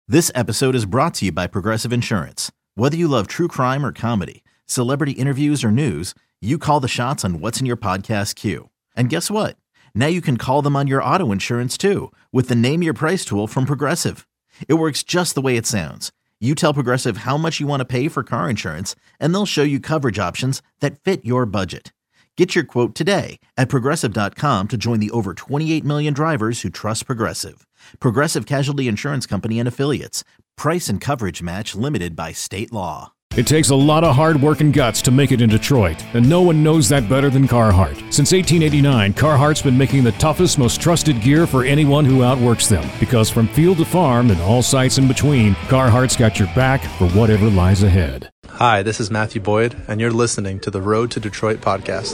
This episode is brought to you by Progressive Insurance. Whether you love true crime or comedy, celebrity interviews or news, you call the shots on what's in your podcast queue. And guess what? Now you can call them on your auto insurance too with the Name Your Price tool from Progressive. It works just the way it sounds. You tell Progressive how much you want to pay for car insurance, and they'll show you coverage options that fit your budget. Get your quote today at Progressive.com to join the over 28 million drivers who trust Progressive. Progressive Casualty Insurance Company and Affiliates. Price and coverage match limited by state law. It takes a lot of hard work and guts to make it in Detroit, and no one knows that better than Carhartt. Since 1889, Carhartt's been making the toughest, most trusted gear for anyone who outworks them. Because from field to farm and all sites in between, Carhartt's got your back for whatever lies ahead. Hi, this is Matthew Boyd, and you're listening to the Road to Detroit podcast.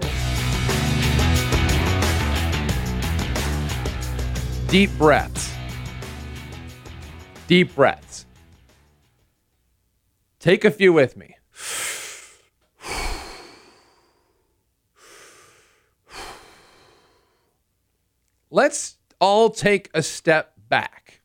Deep breaths. Deep breaths. Take a few with me. Let's all take a step back.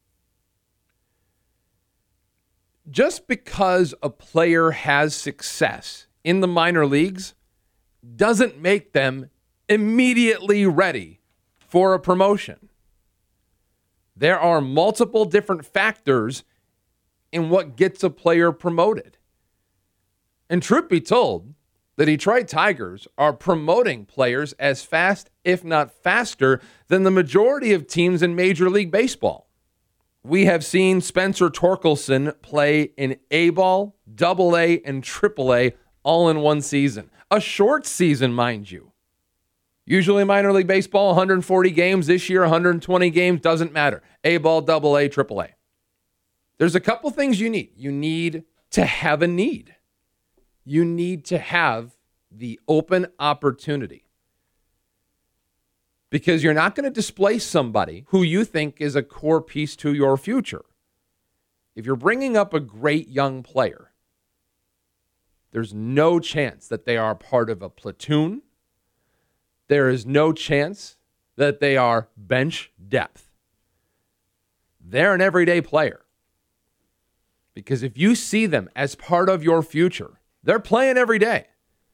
Just because a player has success in the minor leagues doesn't make them immediately ready for a promotion. There are multiple different factors in what gets a player promoted. And truth be told, the Detroit Tigers are promoting players as fast, if not faster, than the majority of teams in Major League Baseball. We have seen Spencer Torkelson play in A-ball, AA, and AAA all in one season. A short season, mind you. Usually minor league baseball, 140 games. This year, 120 games. Doesn't matter. A-ball, AA, AAA. There's a couple things you need. You need to have a need. You need to have the open opportunity. Because you're not going to displace somebody who you think is a core piece to your future. If you're bringing up a great young player, there's no chance that they are part of a platoon. There is no chance that they are bench depth. They're an everyday player. Because if you see them as part of your future, they're playing every day.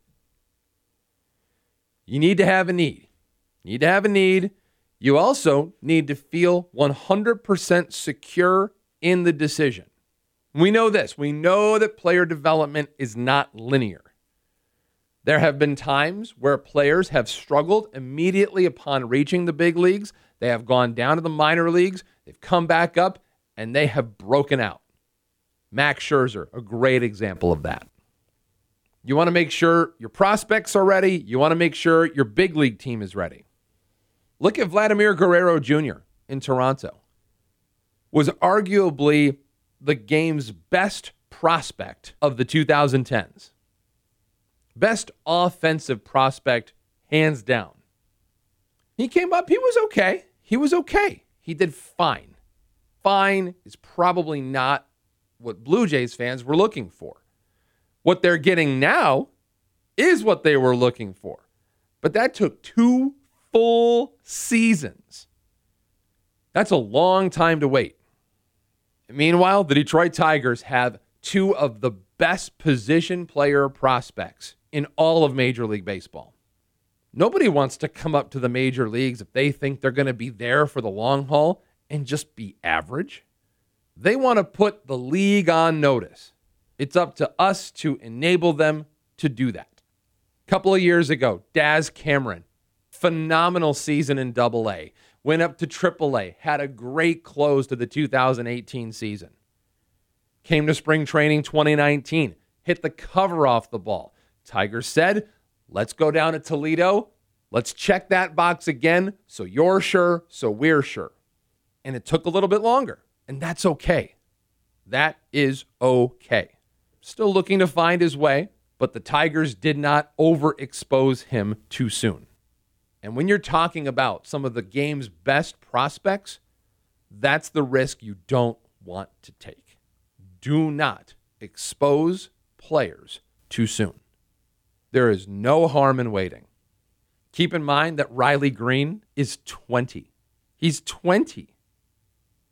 You need to have a need. You need to have a need. You also need to feel 100% secure in the decision. We know this. We know that player development is not linear. There have been times where players have struggled immediately upon reaching the big leagues. They have gone down to the minor leagues. They've come back up, and they have broken out. Max Scherzer, a great example of that. You want to make sure your prospects are ready. You want to make sure your big league team is ready. Look at Vladimir Guerrero Jr. in Toronto. Was arguably the game's best prospect of the 2010s. Best offensive prospect, hands down. He came up, he was okay. He did fine. Fine is probably not what Blue Jays fans were looking for. What they're getting now is what they were looking for. But that took 2 full seasons. That's a long time to wait. Meanwhile, the Detroit Tigers have 2 of the best position player prospects in all of Major League Baseball. Nobody wants to come up to the major leagues if they think they're going to be there for the long haul and just be average. They want to put the league on notice. It's up to us to enable them to do that. A couple of years ago, Daz Cameron, phenomenal season in AA, went up to AAA, had a great close to the 2018 season. Came to spring training 2019, hit the cover off the ball. Tigers said, let's go down to Toledo. Let's check that box again so you're sure, so we're sure. And it took a little bit longer, and that's okay. That is okay. Still looking to find his way, but the Tigers did not overexpose him too soon. And when you're talking about some of the game's best prospects, that's the risk you don't want to take. Do not expose players too soon. There is no harm in waiting. Keep in mind that Riley Green is 20. He's 20.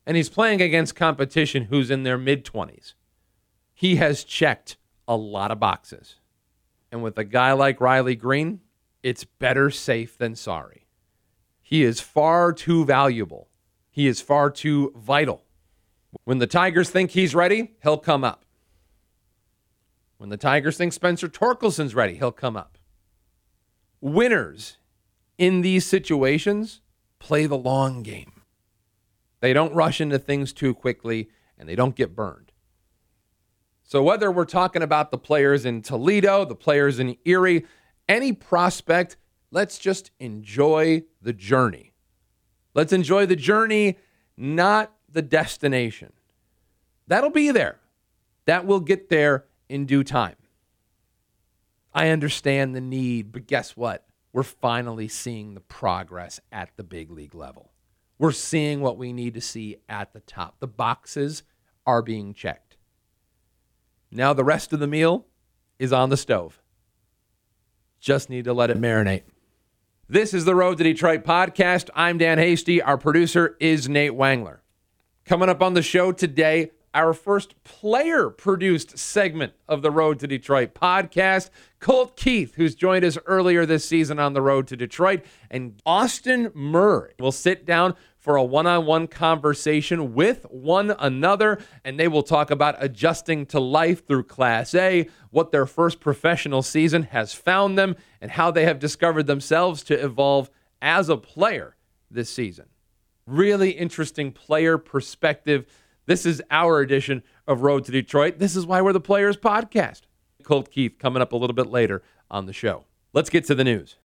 And he's playing against competition who's in their mid-20s. He has checked a lot of boxes. And with a guy like Riley Green, it's better safe than sorry. He is far too valuable. He is far too vital. When the Tigers think he's ready, he'll come up. When the Tigers think Spencer Torkelson's ready, he'll come up. Winners in these situations play the long game. They don't rush into things too quickly, and they don't get burned. So whether we're talking about the players in Toledo, the players in Erie, any prospect, let's just enjoy the journey. Let's enjoy the journey, not the destination. That'll be there. That will get there in due time. I understand the need, but guess what? We're finally seeing the progress at the big league level. We're seeing what we need to see at the top. The boxes are being checked. Now the rest of the meal is on the stove. Just need to let it marinate. This is the Road to Detroit podcast. I'm Dan Hasty. Our producer is Nate Wangler. Coming up on the show today, our first player-produced segment of the Road to Detroit podcast. Colt Keith, who's joined us earlier this season on the Road to Detroit, and Austin Murray will sit down for a one-on-one conversation with one another, and they will talk about adjusting to life through Class A, what their first professional season has found them, and how they have discovered themselves to evolve as a player this season. Really interesting player perspective. This is our edition of Road to Detroit. This is why we're the Players Podcast. Colt Keith coming up a little bit later on the show. Let's get to the news.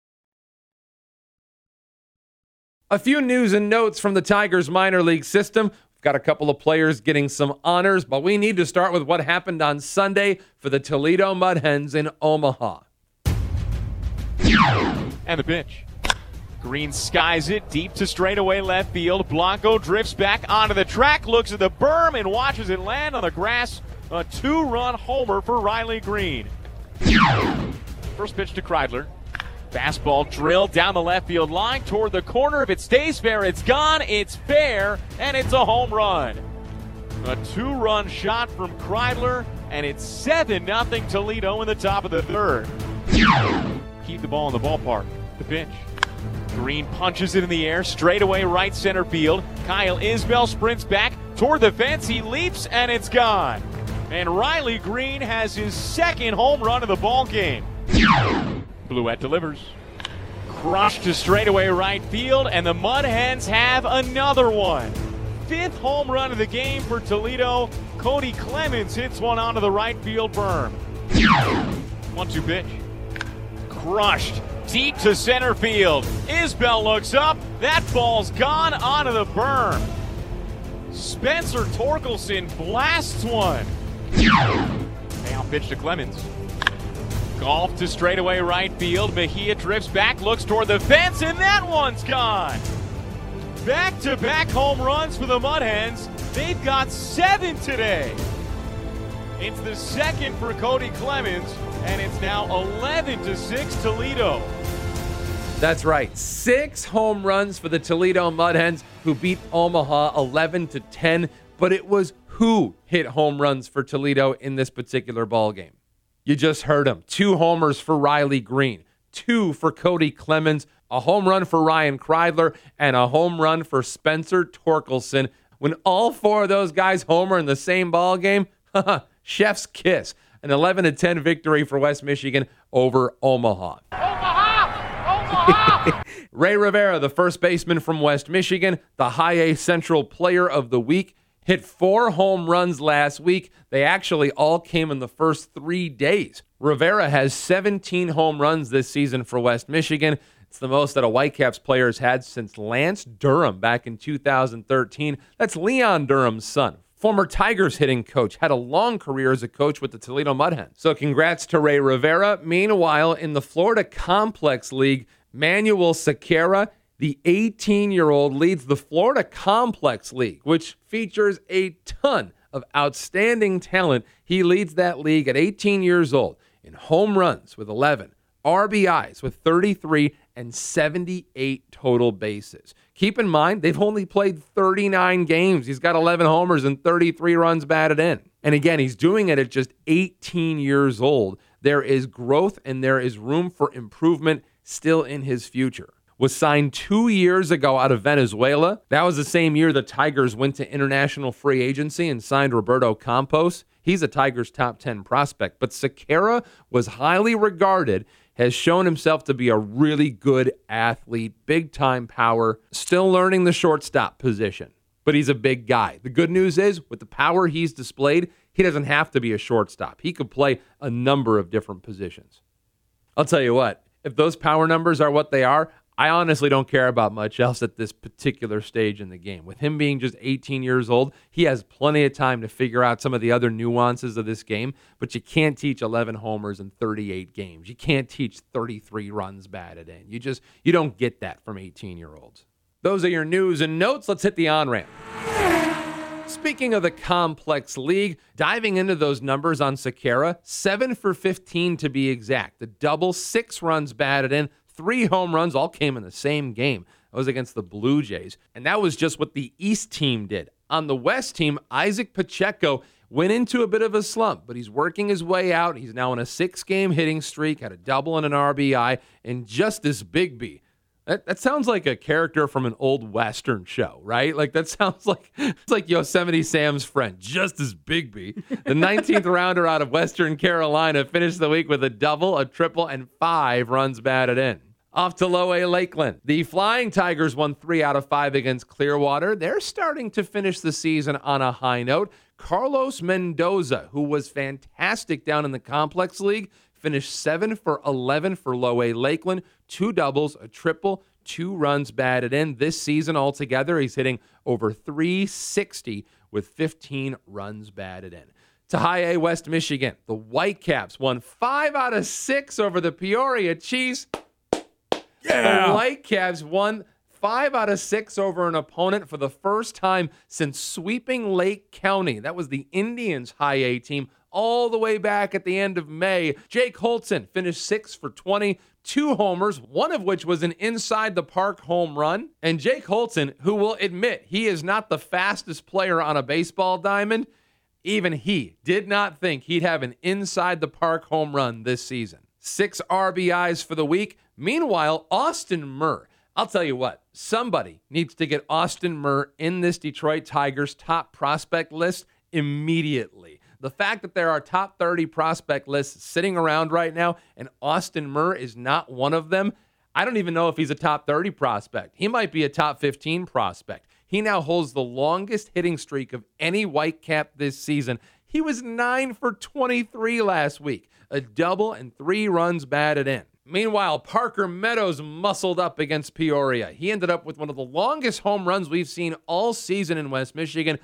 A few news and notes from the Tigers minor league system. We've got a couple of players getting some honors, but we need to start with what happened on Sunday for the Toledo Mud Hens in Omaha. And the pitch. Green skies it deep to straightaway left field. Blanco drifts back onto the track, looks at the berm, and watches it land on the grass. A two-run homer for Riley Green. First pitch to Kreidler. Fastball drilled down the left field line toward the corner. If it stays fair, it's gone. It's fair, and it's a home run. A two-run shot from Kreidler, and it's 7-0 Toledo in the top of the third. Keep the ball in the ballpark. The pitch. Green punches it in the air, straightaway right center field. Kyle Isbell sprints back toward the fence. He leaps, and it's gone. And Riley Green has his second home run of the ball game. Bluette delivers. Crushed to straightaway right field, and the Mud Hens have another one. Fifth home run of the game for Toledo. Cody Clemens hits one onto the right field berm. 1-2 pitch. Crushed deep to center field. Isbell looks up. That ball's gone onto the berm. Spencer Torkelson blasts one. Payoff pitch to Clemens. Golf to straightaway right field. Mejia drifts back, looks toward the fence, and that one's gone. Back-to-back home runs for the Mud Hens. They've got 7 today. It's the second for Cody Clemens, and it's now 11-6 Toledo. That's right. 6 home runs for the Toledo Mud Hens, who beat Omaha 11-10. But it was who hit home runs for Toledo in this particular ball game. You just heard him. 2 homers for Riley Green, 2 for Cody Clemens, a home run for Ryan Kreidler, and a home run for Spencer Torkelson. When all 4 of those guys homer in the same ball game, chef's kiss. An 11-10 victory for West Michigan over Omaha. Ray Rivera, the first baseman from West Michigan, the High A Central Player of the Week, hit 4 home runs last week. They actually all came in the first 3 days. Rivera has 17 home runs this season for West Michigan. It's the most that a Whitecaps player has had since Lance Durham back in 2013. That's Leon Durham's son. Former Tigers hitting coach, had a long career as a coach with the Toledo Mud Hens. So congrats to Ray Rivera. Meanwhile, in the Florida Complex League, Manuel Sequeira, the 18-year-old, leads the Florida Complex League, which features a ton of outstanding talent. He leads that league at 18 years old in home runs with 11, RBIs with 33, and 78 total bases. Keep in mind, they've only played 39 games. He's got 11 homers and 33 runs batted in. And again, he's doing it at just 18 years old. There is growth and there is room for improvement still in his future. Was signed 2 years ago out of Venezuela. That was the same year the Tigers went to international free agency and signed Roberto Campos. He's a Tigers top 10 prospect. But Sequeira was highly regarded, has shown himself to be a really good athlete, big-time power, still learning the shortstop position. But he's a big guy. The good news is, with the power he's displayed, he doesn't have to be a shortstop. He could play a number of different positions. I'll tell you what, if those power numbers are what they are, I honestly don't care about much else at this particular stage in the game. With him being just 18 years old, he has plenty of time to figure out some of the other nuances of this game, but you can't teach 11 homers in 38 games. You can't teach 33 runs batted in. You don't get that from 18-year-olds. Those are your news and notes. Let's hit the on-ramp. Speaking of the complex league, diving into those numbers on Sequeira, 7 for 15 to be exact. The double, 6 runs batted in, 3 home runs, all came in the same game. That was against the Blue Jays. And that was just what the East team did. On the West team, Isaac Pacheco went into a bit of a slump, but he's working his way out. He's now on a 6-game hitting streak, had a double and an RBI, and Justice Bigby. That sounds like a character from an old Western show, right? Like that sounds like it's like Yosemite Sam's friend, Justice Bigby. The 19th rounder out of Western Carolina finished the week with a double, a triple, and 5 runs batted in. Off to Lower Lakeland. The Flying Tigers won 3 out of 5 against Clearwater. They're starting to finish the season on a high note. Carlos Mendoza, who was fantastic down in the Complex League, finished 7 for 11 for Lower Lakeland, 2 doubles, a triple, 2 runs batted in. This season altogether, he's hitting over .360 with 15 runs batted in. To High A West Michigan, the Whitecaps won 5 out of 6 over the Peoria Chiefs. Yeah. The Whitecaps won 5 out of 6 over an opponent for the first time since sweeping Lake County. That was the Indians' High A team all the way back at the end of May. Jake Holtzen finished 6 for 20, 2 homers, one of which was an inside-the-park home run. And Jake Holtzen, who will admit he is not the fastest player on a baseball diamond, even he did not think he'd have an inside-the-park home run this season. 6 RBIs for the week. Meanwhile, Austin Murr. I'll tell you what, somebody needs to get Austin Murr in this Detroit Tigers top prospect list immediately. The fact that there are top 30 prospect lists sitting around right now and Austin Murr is not one of them, I don't even know if he's a top 30 prospect. He might be a top 15 prospect. He now holds the longest hitting streak of any Whitecap this season. He was 9 for 23 last week, a double and 3 runs batted in. Meanwhile, Parker Meadows muscled up against Peoria. He ended up with one of the longest home runs we've seen all season in West Michigan,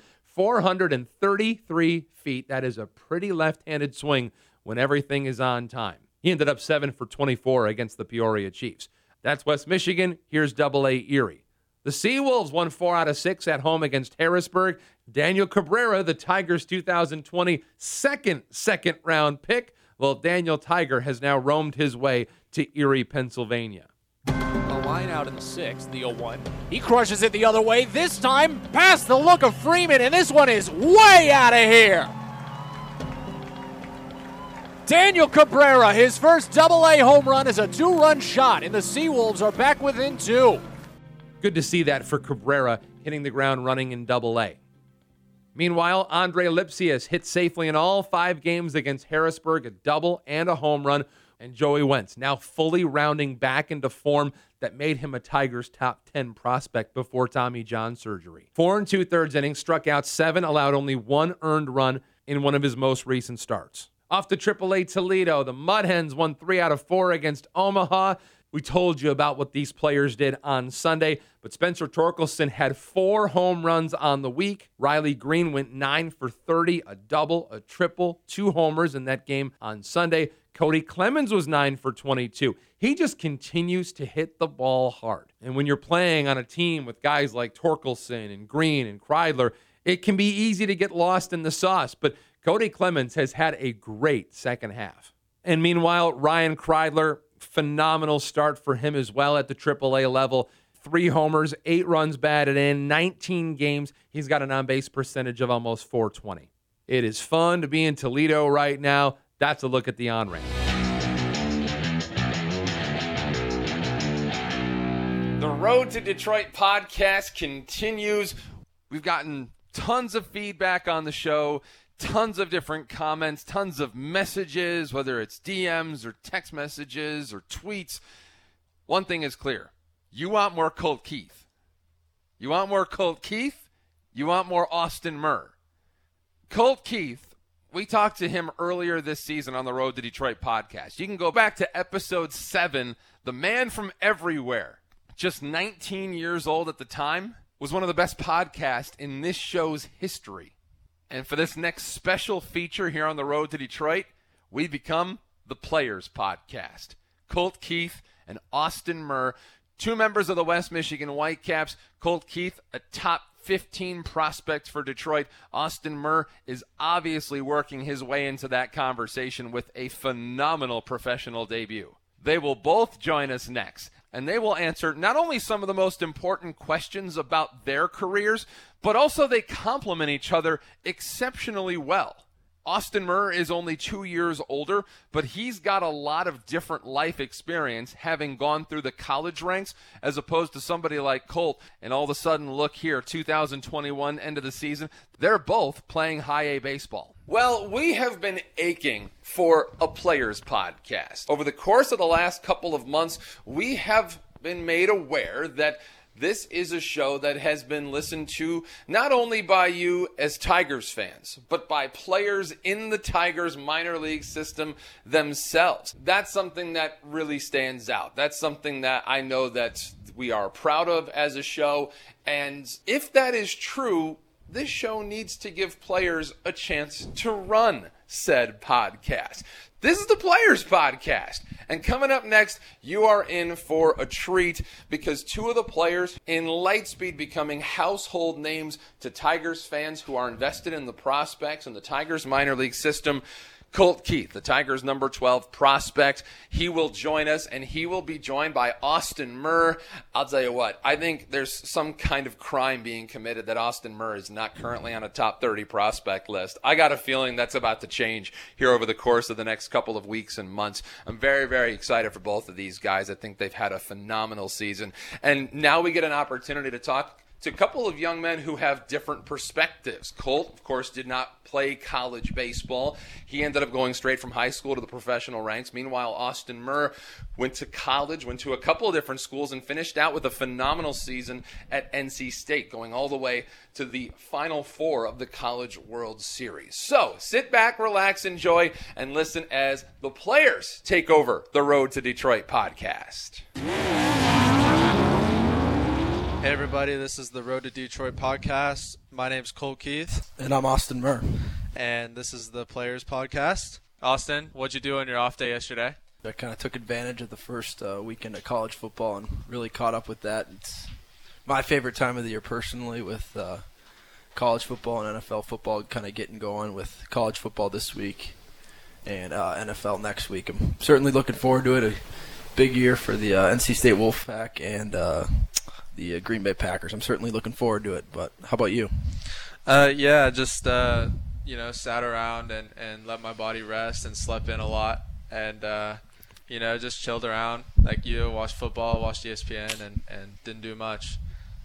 433 feet. That is a pretty left-handed swing when everything is on time. He ended up 7 for 24 against the Peoria Chiefs. That's West Michigan. Here's Double-A Erie. The Seawolves won 4 out of 6 at home against Harrisburg. Daniel Cabrera, the Tigers' 2020 second-round pick. Well, Daniel Tiger has now roamed his way to Erie, Pennsylvania. A line out in the 6th, the 0-1. He crushes it the other way, this time past the look of Freeman, and this one is way out of here. Daniel Cabrera, his first Double-A home run is a 2-run shot, and the Seawolves are back within 2. Good to see that for Cabrera, hitting the ground running in Double-A. Meanwhile, Andre Lipsius hit safely in all 5 games against Harrisburg, a double and a home run. And Joey Wentz now fully rounding back into form that made him a Tigers top 10 prospect before Tommy John surgery. 4 2/3 innings, struck out 7, allowed only 1 earned run in one of his most recent starts. Off to AAA Toledo, the Mud Hens won 3 out of 4 against Omaha. We told you about what these players did on Sunday, but Spencer Torkelson had 4 home runs on the week. Riley Green went 9 for 30, a double, a triple, 2 homers in that game on Sunday. Cody Clemens was 9 for 22. He just continues to hit the ball hard. And when you're playing on a team with guys like Torkelson and Green and Kreidler, it can be easy to get lost in the sauce, but Cody Clemens has had a great second half. And meanwhile, Ryan Kreidler, phenomenal start for him as well at the AAA level. 3 homers, 8 runs batted in, 19 games. He's got an on-base percentage of almost .420. It is fun to be in Toledo right now. That's a look at the on-ramp. The Road to Detroit podcast continues. We've gotten tons of feedback on the show, tons of different comments, tons of messages, whether it's DMs or text messages or tweets. One thing is clear. You want more Colt Keith. You want more Colt Keith? You want more Austin Murr. Colt Keith, we talked to him earlier this season on the Road to Detroit podcast. You can go back to episode 7, the man from everywhere, just 19 years old at the time, was one of the best podcasts in this show's history. And for this next special feature here on the Road to Detroit, we become the Players Podcast. Colt Keith and Austin Murr, 2 members of the West Michigan Whitecaps. Colt Keith, a top 15 prospect for Detroit. Austin Murr is obviously working his way into that conversation with a phenomenal professional debut. They will both join us next, and they will answer not only some of the most important questions about their careers, but also they complement each other exceptionally well. Austin Murr is only 2 years older, but he's got a lot of different life experience having gone through the college ranks as opposed to somebody like Colt. And all of a sudden, look here, 2021, end of the season, they're both playing high A baseball. Well, we have been aching for a Players Podcast. Over the course of the last couple of months, we have been made aware that this is a show that has been listened to not only by you as Tigers fans, but by players in the Tigers minor league system themselves. That's something that really stands out. That's something that I know that we are proud of as a show. And if that is true, this show needs to give players a chance to run said podcast. This is the Players Podcast. And coming up next, you are in for a treat because 2 of the players in Lightspeed becoming household names to Tigers fans who are invested in the prospects and the Tigers minor league system. Colt Keith, the Tigers number 12 prospect, he will join us, and he will be joined by Austin Murr. I'll tell you what, I think there's some kind of crime being committed that Austin Murr is not currently on a top 30 prospect list. I got a feeling that's about to change here over the course of the next couple of weeks and months. I'm very, very excited for both of these guys. I think they've had a phenomenal season. And now we get an opportunity to talk to a couple of young men who have different perspectives. Colt, of course, did not play college baseball. He ended up going straight from high school to the professional ranks. Meanwhile, Austin Murr went to college, went to a couple of different schools, and finished out with a phenomenal season at NC State, going all the way to the Final Four of the College World Series. So sit back, relax, enjoy, and listen as the players take over the Road to Detroit podcast. Hey everybody, this is the Road to Detroit podcast. My name's Colt Keith. And I'm Austin Murr. And this is the Players Podcast. Austin, what'd you do on your off day yesterday? I kind of took advantage of the first weekend of college football and really caught up with that. It's my favorite time of the year personally, with college football and NFL football kind of getting going, with college football this week and NFL next week. I'm certainly looking forward to it. A big year for the NC State Wolfpack and the Green Bay Packers. I'm certainly looking forward to it, but how about you? Just sat around and let my body rest and slept in a lot, and just chilled around like you, watched football, watched ESPN, and didn't do much.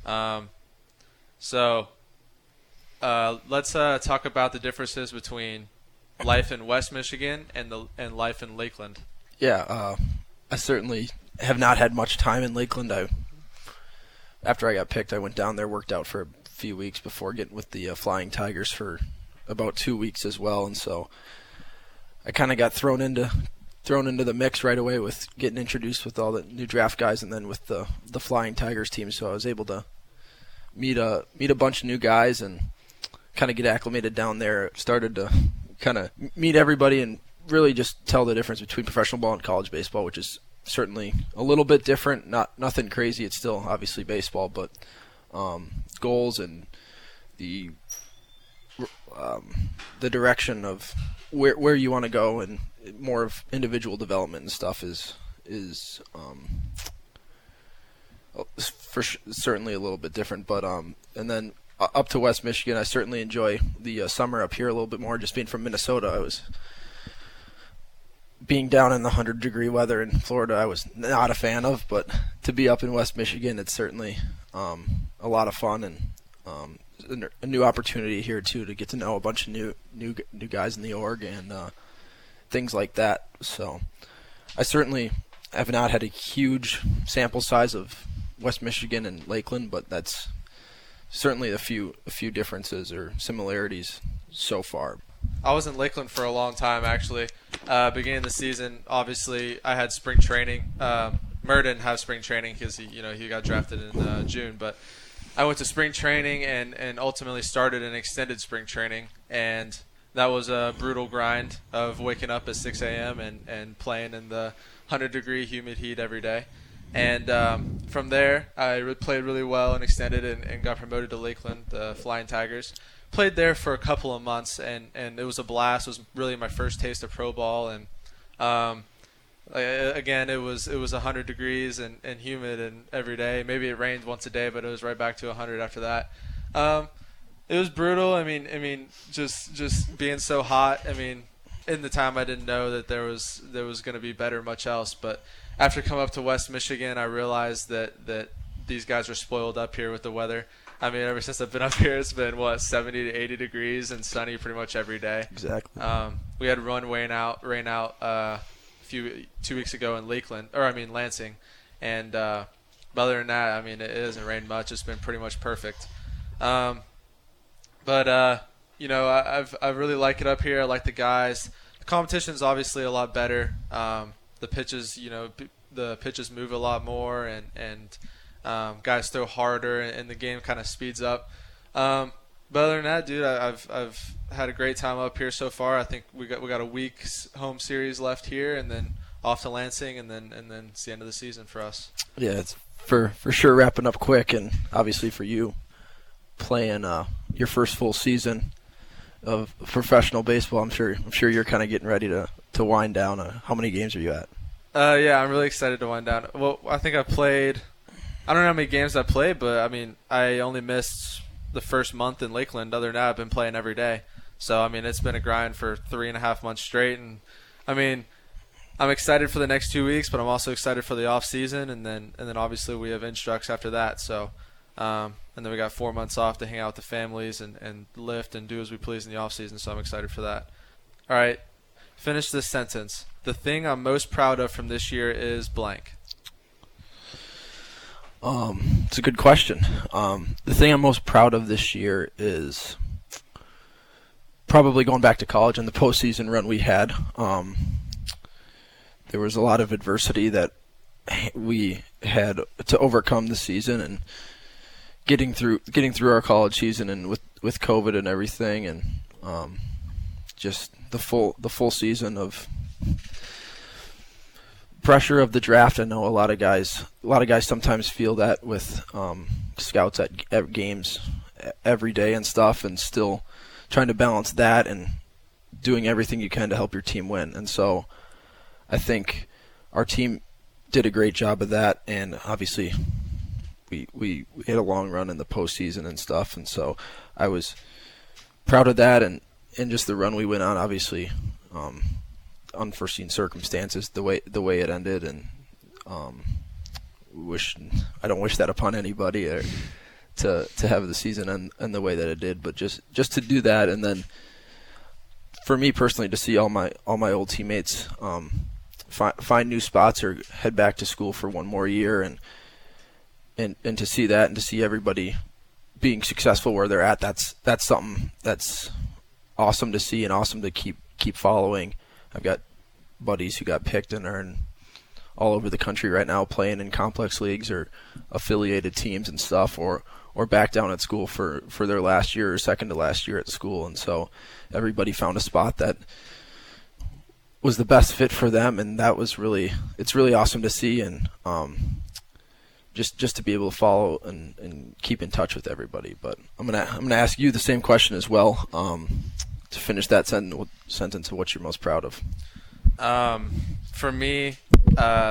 Let's talk about the differences between life in West Michigan and life in Lakeland. Yeah, I certainly have not had much time in Lakeland. After I got picked, I went down there, worked out for a few weeks before getting with the Flying Tigers for about 2 weeks as well, and so I kind of got thrown into the mix right away with getting introduced with all the new draft guys, and then with the Flying Tigers team. So I was able to meet a bunch of new guys and kind of get acclimated down there. Started to kind of meet everybody and really just tell the difference between professional ball and college baseball, which is certainly a little bit different. Nothing crazy. It's still obviously baseball, but goals and the direction of where you want to go and more of individual development and stuff is a certainly a little bit different. But and then up to West Michigan, I certainly enjoy the summer up here a little bit more. Just being from Minnesota, I was being down in the 100-degree weather in Florida, I was not a fan of. But to be up in West Michigan, it's certainly a lot of fun and a new opportunity here too to get to know a bunch of new guys in the org and things like that. So I certainly have not had a huge sample size of West Michigan and Lakeland, but that's certainly a few differences or similarities so far. I was in Lakeland for a long time, actually. Beginning of the season, obviously, I had spring training. Murr didn't have spring training because he got drafted in June. But I went to spring training and ultimately started an extended spring training. And that was a brutal grind of waking up at 6 a.m. and playing in the 100-degree humid heat every day. And from there, I played really well and extended and got promoted to Lakeland, the Flying Tigers. Played there for a couple of months, and it was a blast. It was really my first taste of pro ball. And again, it was 100 degrees and humid and every day. Maybe it rained once a day, but it was right back to 100 after that. It was brutal. I mean, just being so hot. I mean, in the time I didn't know that there was going to be better much else. But after coming up to West Michigan, I realized that these guys are spoiled up here with the weather. I mean, ever since I've been up here, it's been 70 to 80 degrees and sunny pretty much every day. Exactly. We had rain out 2 weeks ago in Lansing, and other than that, I mean, it hasn't rained much. It's been pretty much perfect. I really like it up here. I like the guys. The competition's obviously a lot better. The pitches, the pitches move a lot more, and guys throw harder, and the game kind of speeds up. But other than that, dude, I've had a great time up here so far. I think we got a week's home series left here, and then off to Lansing, and then it's the end of the season for us. Yeah, it's for sure wrapping up quick, and obviously for you playing your first full season of professional baseball. I'm sure you're kind of getting ready to wind down. How many games are you at? Yeah, I'm really excited to wind down. Well, I think I played. I don't know how many games I played, but I mean, I only missed the first month in Lakeland. Other than that, I've been playing every day. So I mean, it's been a grind for 3.5 months straight, and I mean, I'm excited for the next 2 weeks, but I'm also excited for the off season, and then obviously we have Instructs after that. So, and then we got 4 months off to hang out with the families and lift and do as we please in the off season. So I'm excited for that. All right, finish this sentence. The thing I'm most proud of from this year is blank. It's a good question. The thing I'm most proud of this year is probably going back to college and the postseason run we had. There was a lot of adversity that we had to overcome this season, and getting through our college season, and with COVID and everything, and just the full season of pressure of the draft. I know a lot of guys sometimes feel that with scouts at games every day and stuff, and still trying to balance that and doing everything you can to help your team win. And so I think our team did a great job of that, and obviously we had a long run in the postseason and stuff, and so I was proud of that, and just the run we went on. Obviously, unforeseen circumstances, the way it ended, and I don't wish that upon anybody, or to have the season end the way that it did, but just to do that, and then for me personally to see all my old teammates find new spots or head back to school for one more year, and to see that, and to see everybody being successful where they're at, that's something that's awesome to see and awesome to keep following. I've got buddies who got picked and are all over the country right now playing in complex leagues or affiliated teams and stuff, or back down at school for their last year or second to last year at school. And so everybody found a spot that was the best fit for them, and it's really awesome to see, and just to be able to follow and keep in touch with everybody. But I'm gonna ask you the same question as well, to finish that sentence of what you're most proud of. For me,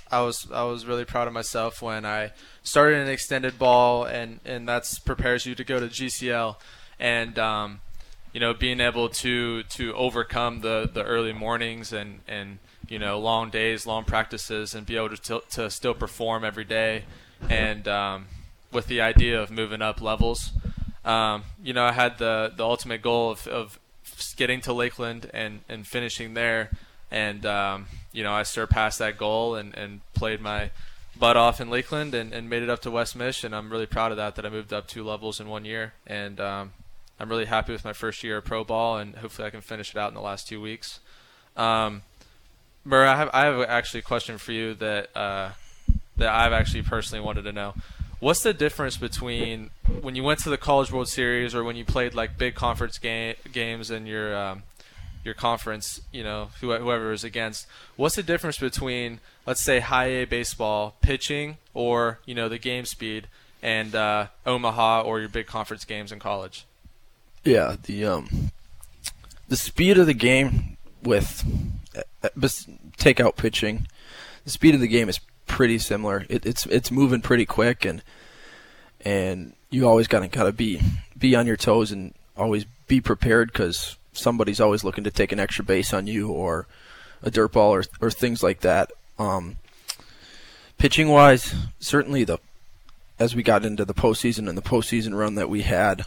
I was really proud of myself when I started in extended ball, and that's prepares you to go to GCL, and being able to overcome the early mornings and long days, long practices, and be able to still perform every day, and with the idea of moving up levels. I had the ultimate goal of getting to Lakeland and finishing there, and I surpassed that goal and played my butt off in Lakeland and made it up to West Mich, and I'm really proud of that I moved up 2 levels in 1 year, and I'm really happy with my first year of pro ball, and hopefully I can finish it out in the last 2 weeks. Murray, I have actually a question for you that I've actually personally wanted to know. What's the difference between when you went to the College World Series or when you played like big conference games in your conference, whoever is against? What's the difference between, let's say, high A baseball pitching or the game speed and Omaha or your big conference games in college? Yeah, the speed of the game with take out pitching, the speed of the game is pretty similar. It's moving pretty quick, and you always gotta be on your toes and always be prepared, because somebody's always looking to take an extra base on you or a dirt ball or things like that. Pitching wise, certainly as we got into the postseason and the postseason run that we had,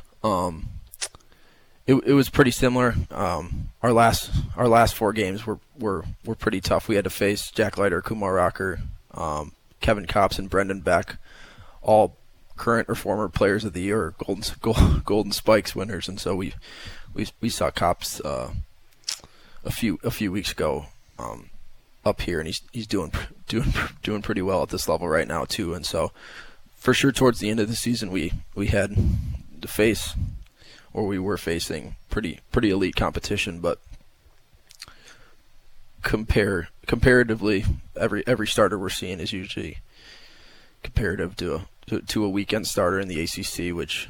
it was pretty similar. Our last 4 games were pretty tough. We had to face Jack Leiter, Kumar Rocker, Kevin Kopps, and Brendan Beck, all current or former players of the year, or Golden Spikes winners, and so we saw Kopps a few weeks ago up here, and he's doing pretty well at this level right now too. And so for sure towards the end of the season we had to face, or we were facing, pretty elite competition, but comparatively, every starter we're seeing is usually comparative to a weekend starter in the ACC, which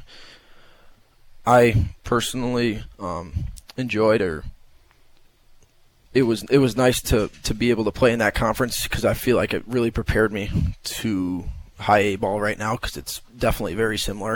I personally enjoyed. Or it was nice to be able to play in that conference, because I feel like it really prepared me to high A ball right now, because it's definitely very similar.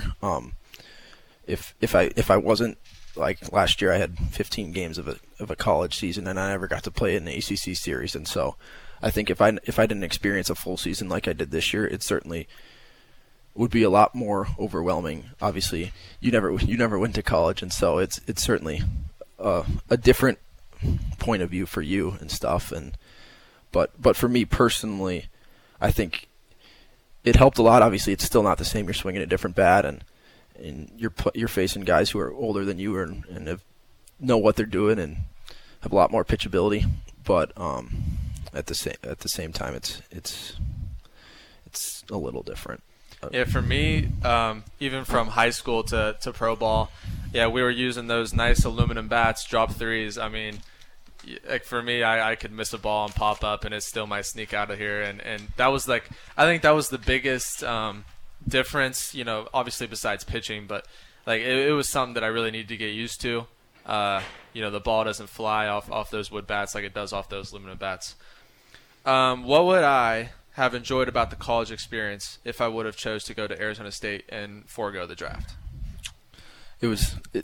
If I wasn't, like last year, I had 15 games of a college season, and I never got to play in the ACC series. And so I think if I didn't experience a full season like I did this year, it certainly would be a lot more overwhelming. Obviously, you never went to college, and so it's certainly a different point of view for you and stuff. But for me personally, I think it helped a lot. Obviously, it's still not the same. You're swinging a different bat, and you're facing guys who are older than you and know what they're doing and have a lot more pitchability. But at the same time, it's a little different. Yeah, for me, even from high school to pro ball, we were using those nice aluminum bats, drop threes. I mean, like for me, I could miss a ball and pop up, and it still might sneak out of here. And that was I think that was the biggest difference, obviously besides pitching, but like it was something that I really needed to get used to. The ball doesn't fly off those wood bats like it does off those aluminum bats. What would I have enjoyed about the college experience if I would have chose to go to Arizona State and forego the draft? There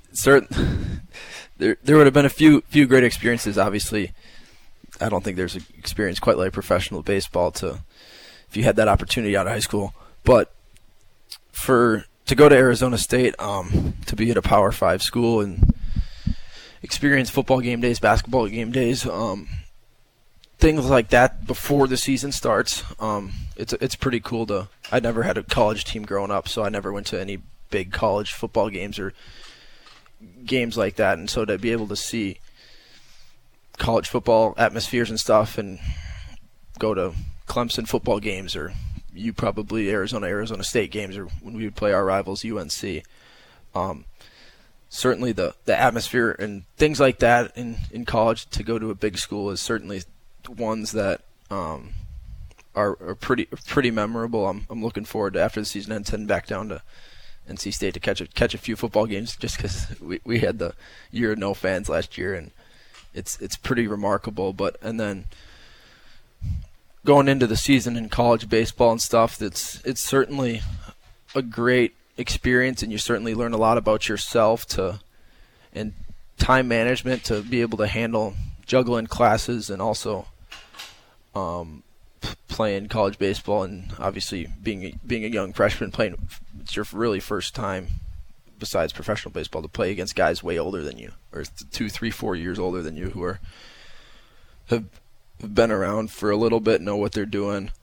would have been a few great experiences. Obviously, I don't think there's an experience quite like professional baseball if you had that opportunity out of high school. But to go to Arizona State, to be at a Power 5 school and experience football game days, basketball game days, things like that before the season starts, it's pretty cool. I never had a college team growing up, so I never went to any big college football games or games like that, and so to be able to see college football atmospheres and stuff, and go to Clemson football games, or you probably Arizona State games, or when we would play our rivals UNC. Certainly the atmosphere and things like that in college, to go to a big school, is certainly ones that are pretty memorable. I'm looking forward to, after the season ends, heading back down to NC State to catch a few football games, just because we had the year of no fans last year, and it's pretty remarkable. And then going into the season in college baseball and stuff, it's certainly a great experience, and you certainly learn a lot about yourself and time management to be able to handle juggling classes and also playing college baseball, and obviously being a young freshman playing, it's your really first time besides professional baseball to play against guys way older than you, or 2, 3, 4 years older than you, who have been around for a little bit, know what they're doing,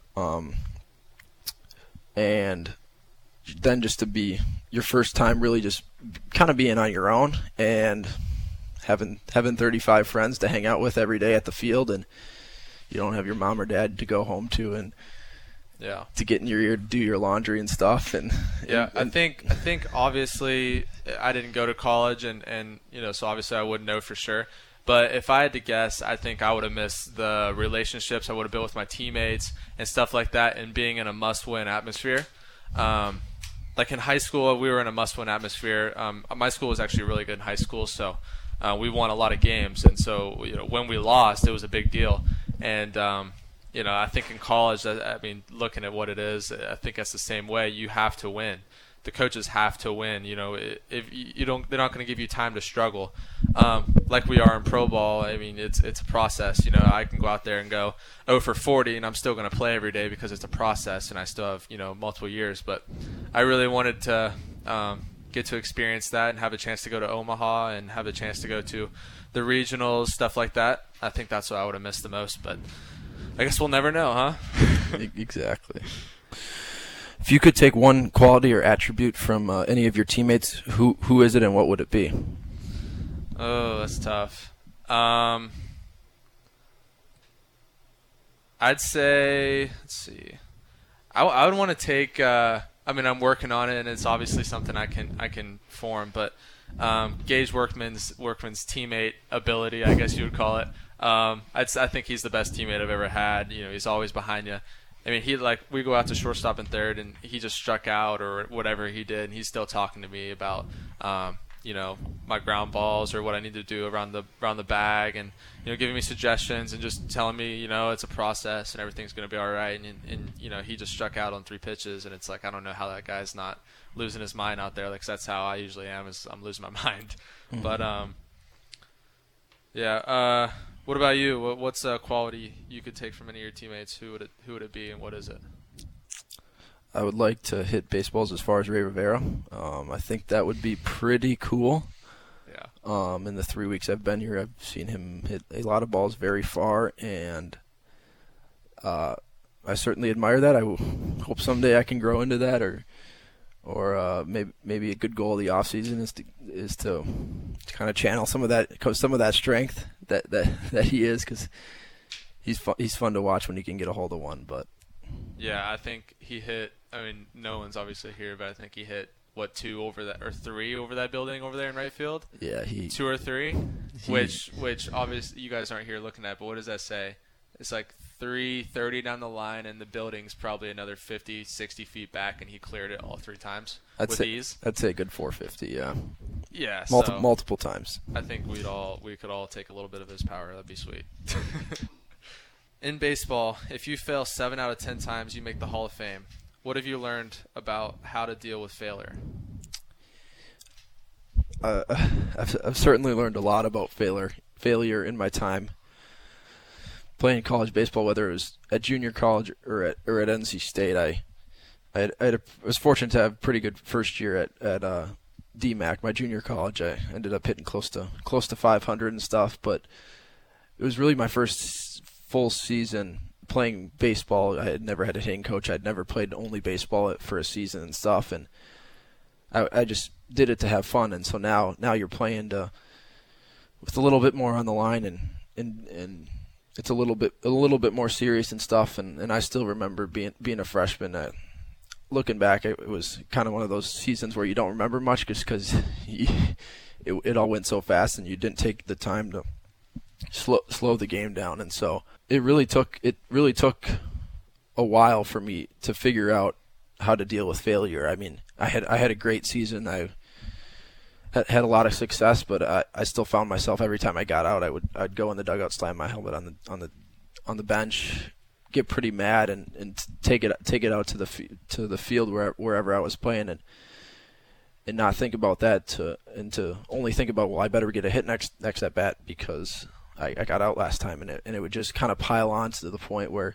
and then just to be your first time really just kind of being on your own and having 35 friends to hang out with every day at the field, and you don't have your mom or dad to go home to and to get in your ear to do your laundry and stuff. And I think obviously I didn't go to college, and so obviously I wouldn't know for sure. But if I had to guess, I think I would have missed the relationships I would have built with my teammates and stuff like that, and being in a must-win atmosphere. Like in high school, we were in a must-win atmosphere. My school was actually really good in high school, so we won a lot of games. And so when we lost, it was a big deal. And I think in college, I mean, looking at what it is, I think that's the same way. You have to win. The coaches have to win. If you don't, they're not going to give you time to struggle, like we are in pro ball. I mean, it's a process. I can go out there and go 0 for 40, and I'm still going to play every day because it's a process, and I still have multiple years. But I really wanted to get to experience that and have a chance to go to Omaha and have a chance to go to the regionals, stuff like that. I think that's what I would have missed the most. But I guess we'll never know, huh? Exactly. If you could take one quality or attribute from any of your teammates, who is it and what would it be? Oh, that's tough. I'd say, let's see. I would want to take. I'm working on it, and it's obviously something I can form. But Gage Workman's teammate ability, I guess you would call it. I think he's the best teammate I've ever had. He's always behind you. I mean, we go out to shortstop and third, and he just struck out or whatever he did, and he's still talking to me about, my ground balls or what I need to do around the bag, and giving me suggestions and just telling me, it's a process and everything's going to be all right. And he just struck out on 3 pitches, and it's like, I don't know how that guy's not losing his mind out there. Like, 'cause that's how I usually am, is I'm losing my mind. Mm-hmm. But what about you? What's a quality you could take from any of your teammates? Who would it be, and what is it? I would like to hit baseballs as far as Ray Rivera. I think that would be pretty cool. Yeah. In the 3 weeks I've been here, I've seen him hit a lot of balls very far, and I certainly admire that. I hope someday I can grow into that, or maybe a good goal of the off season is to kind of channel some of that strength that he is, because he's fun to watch when he can get a hold of one. But yeah, I think he hit. I mean, no one's obviously here, but I think he hit 2 over that, or 3 over that building over there in right field. Yeah, 2 or 3, which obviously you guys aren't here looking at. But what does that say? It's like 330 down the line, and the building's probably another 50, 60 feet back, and he cleared it all 3 times with ease. I'd say a good 450, yeah. Yeah, multiple times. I think we could all take a little bit of his power. That'd be sweet. In baseball, if you fail 7 out of 10 times, you make the Hall of Fame. What have you learned about how to deal with failure? I've certainly learned a lot about failure in my time playing college baseball, whether it was at junior college or at NC State. I was fortunate to have a pretty good first year at DMAC, my junior college. I ended up hitting close to 500 and stuff, but it was really my first full season playing baseball. I had never had a hitting coach. I'd never played only baseball for a season and stuff, and I just did it to have fun. And so now you're playing with a little bit more on the line, and it's a little bit more serious and stuff. And I still remember being a freshman. Looking back, it was kind of one of those seasons where you don't remember much just because it all went so fast, and you didn't take the time to slow the game down. And so it really took a while for me to figure out how to deal with failure. I mean, I had a great season. I had a lot of success, but I still found myself every time I got out, I'd go in the dugout, slam my helmet on the bench, get pretty mad and take it out to the field wherever I was playing and not think about that to only think about, well, I better get a hit next at bat because I got out last time, and it would just kind of pile on to the point where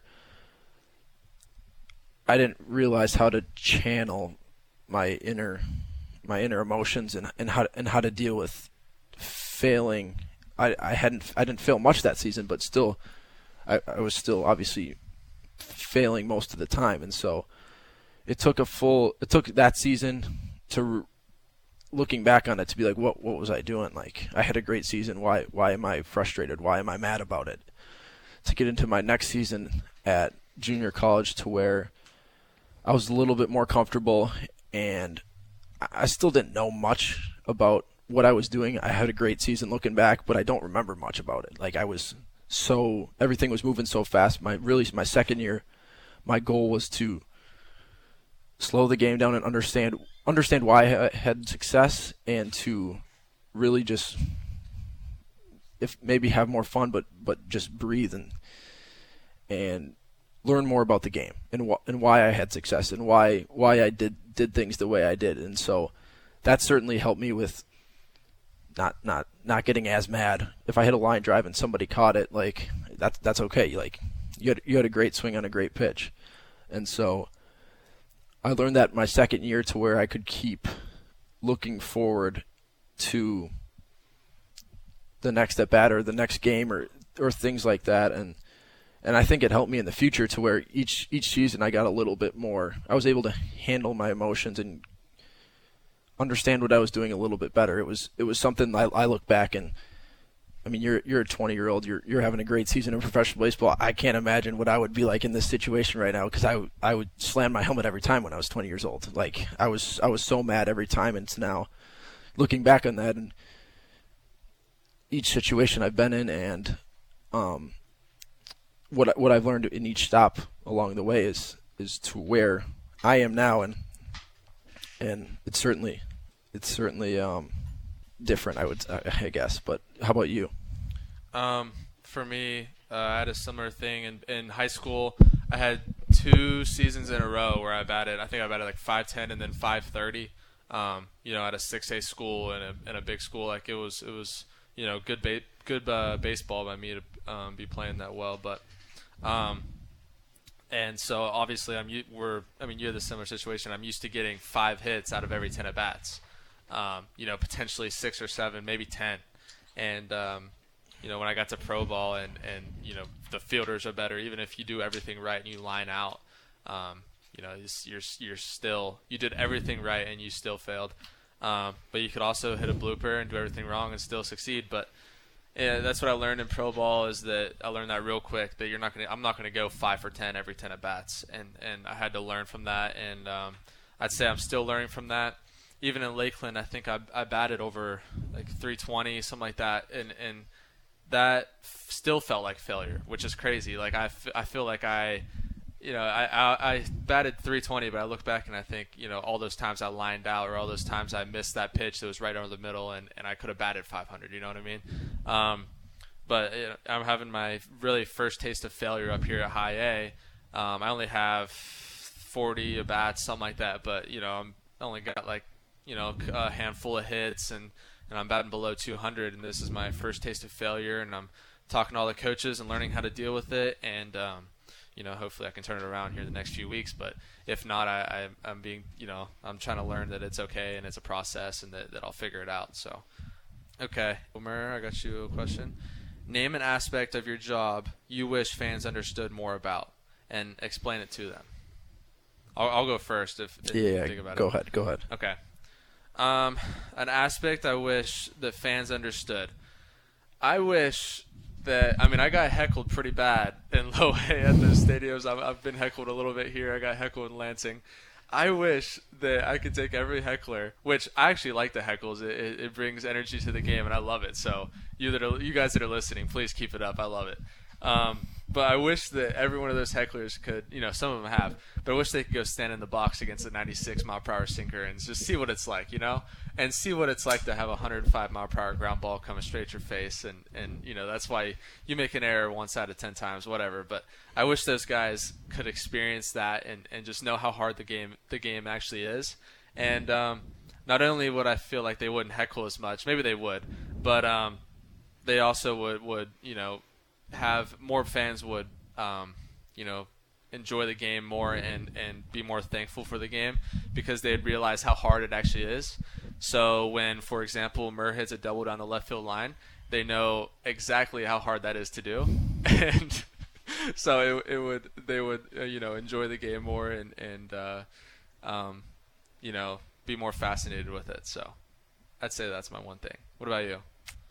I didn't realize how to channel my inner emotions and how to deal with failing. I didn't fail much that season, but still I was still obviously failing most of the time, and so it took that season to looking back on it to be like, what was I doing? Like, I had a great season. Why am I frustrated? Why am I mad about it? To get into my next season at junior college to where I was a little bit more comfortable, and I still didn't know much about what I was doing. I had a great season looking back, but I don't remember much about it. Like, everything was moving so fast. My second year, my goal was to slow the game down and understand why I had success, and to really just maybe have more fun, but just breathe and learn more about the game and why I had success and why I did things the way I did. And so that certainly helped me with not getting as mad if I hit a line drive and somebody caught it. Like, that's okay. Like, you had a great swing on a great pitch. And so I learned that my second year to where I could keep looking forward to the next at bat or the next game or things like that, and I think it helped me in the future to where each season I got a little bit more. I was able to handle my emotions and understand what I was doing a little bit better. It was something I look back and, I mean, you're a 20-year-old. You're having a great season in professional baseball. I can't imagine what I would be like in this situation right now, because I would slam my helmet every time when I was 20 years old. Like, I was so mad every time, and it's now looking back on that and each situation I've been in, and what I've learned in each stop along the way is to where I am now, and it's certainly different, I guess. But how about you? For me, I had a similar thing in high school. I had 2 seasons in a row where I batted like .510 and then .530. At a 6A school and a big school. Like, it was good baseball by me to be playing that well. But and so obviously you had a similar situation. I'm used to getting 5 hits out of every 10 at bats. Potentially 6 or 7, maybe 10. And, when I got to pro ball and the fielders are better, even if you do everything right and you line out, you did everything right and you still failed. But you could also hit a blooper and do everything wrong and still succeed. But that's what I learned in pro ball, is that I learned that real quick, that I'm not going to go 5 for 10 every 10 at bats. And I had to learn from that. And, I'd say I'm still learning from that. Even in Lakeland, I think I batted over like 320, something like that, and that still felt like failure, which is crazy. Like, I feel like I batted 320, but I look back and I think, all those times I lined out, or all those times I missed that pitch that was right over the middle, and I could have batted 500. You know what I mean? But I'm having my really first taste of failure up here at High A. I only have 40 at bats, something like that, but I'm only got like a handful of hits, and I'm batting below 200, and this is my first taste of failure, and I'm talking to all the coaches and learning how to deal with it, and hopefully I can turn it around here the next few weeks. But if not, I'm being, I'm trying to learn that it's okay and it's a process, and that I'll figure it out. So, okay, Omer, I got you a question. Name an aspect of your job you wish fans understood more about, and explain it to them. I'll go first if you think about it. Go ahead. Okay. An aspect I wish that fans understood. I wish that, I got heckled pretty bad in Low A at the stadiums. I've been heckled a little bit here. I got heckled in Lansing. I wish that I could take every heckler, which I actually like the heckles. It brings energy to the game, and I love it. So you guys that are listening, please keep it up. I love it. But I wish that every one of those hecklers could, some of them have, but I wish they could go stand in the box against a 96-mile-per-hour sinker and just see what it's like, and see what it's like to have a 105-mile-per-hour ground ball coming straight at your face. And that's why you make an error once out of 10 times, whatever. But I wish those guys could experience that and just know how hard the game actually is. And not only would I feel like they wouldn't heckle as much, maybe they would, but they also would have more fans would enjoy the game more and be more thankful for the game because they'd realize how hard it actually is. So when, for example, Murr hits a double down the left field line, they know exactly how hard that is to do, and so they would enjoy the game more and be more fascinated with it. So I'd say that's my one thing. What about you?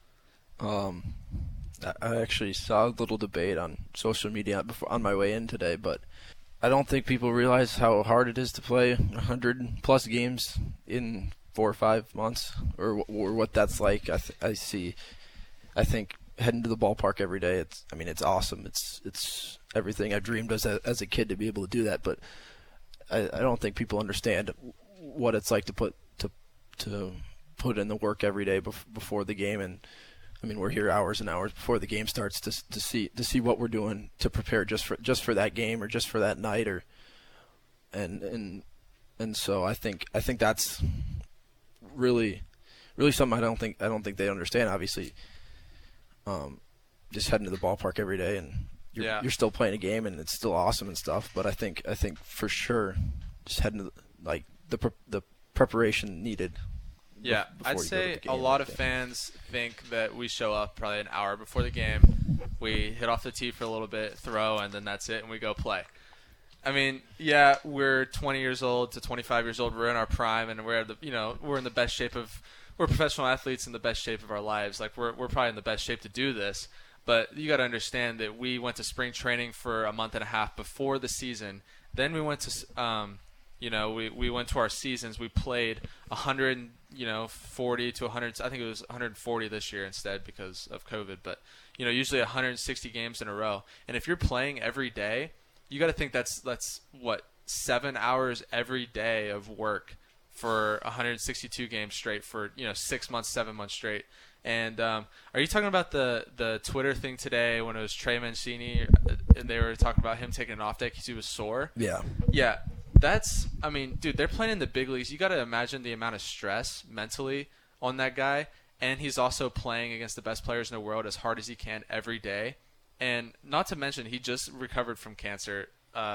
I actually saw a little debate on social media on my way in today, but I don't think people realize how hard it is to play 100-plus games in 4 or 5 months, or what that's like. I think heading to the ballpark every day, it's awesome. It's everything I dreamed as a kid to be able to do that, but I don't think people understand what it's like to put in the work every day before the game. And we're here hours and hours before the game starts to see what we're doing to prepare just for that game or just for that night, and so I think that's really something I don't think they understand. Obviously, just heading to the ballpark every day and you're still playing a game and it's still awesome and stuff. But I think for sure just heading to the preparation needed. Yeah, I'd say a lot of fans think that we show up probably an hour before the game. We hit off the tee for a little bit, throw, and then that's it, and we go play. We're 20 years old to 25 years old. We're in our prime, and we're in the best shape we're professional athletes in the best shape of our lives. Like we're probably in the best shape to do this. But you got to understand that we went to spring training for a month and a half before the season. Then we went to we went to our seasons. We played 140 to 100. I think it was 140 this year instead because of COVID. But usually 160 games in a row. And if you're playing every day, you got to think that's what 7 hours every day of work for 162 games straight for 6 months, 7 months straight. And are you talking about the Twitter thing today when it was Trey Mancini and they were talking about him taking an off day because he was sore? Yeah. Yeah. Dude, they're playing in the big leagues. You got to imagine the amount of stress mentally on that guy. And he's also playing against the best players in the world as hard as he can every day. And not to mention, he just recovered from cancer,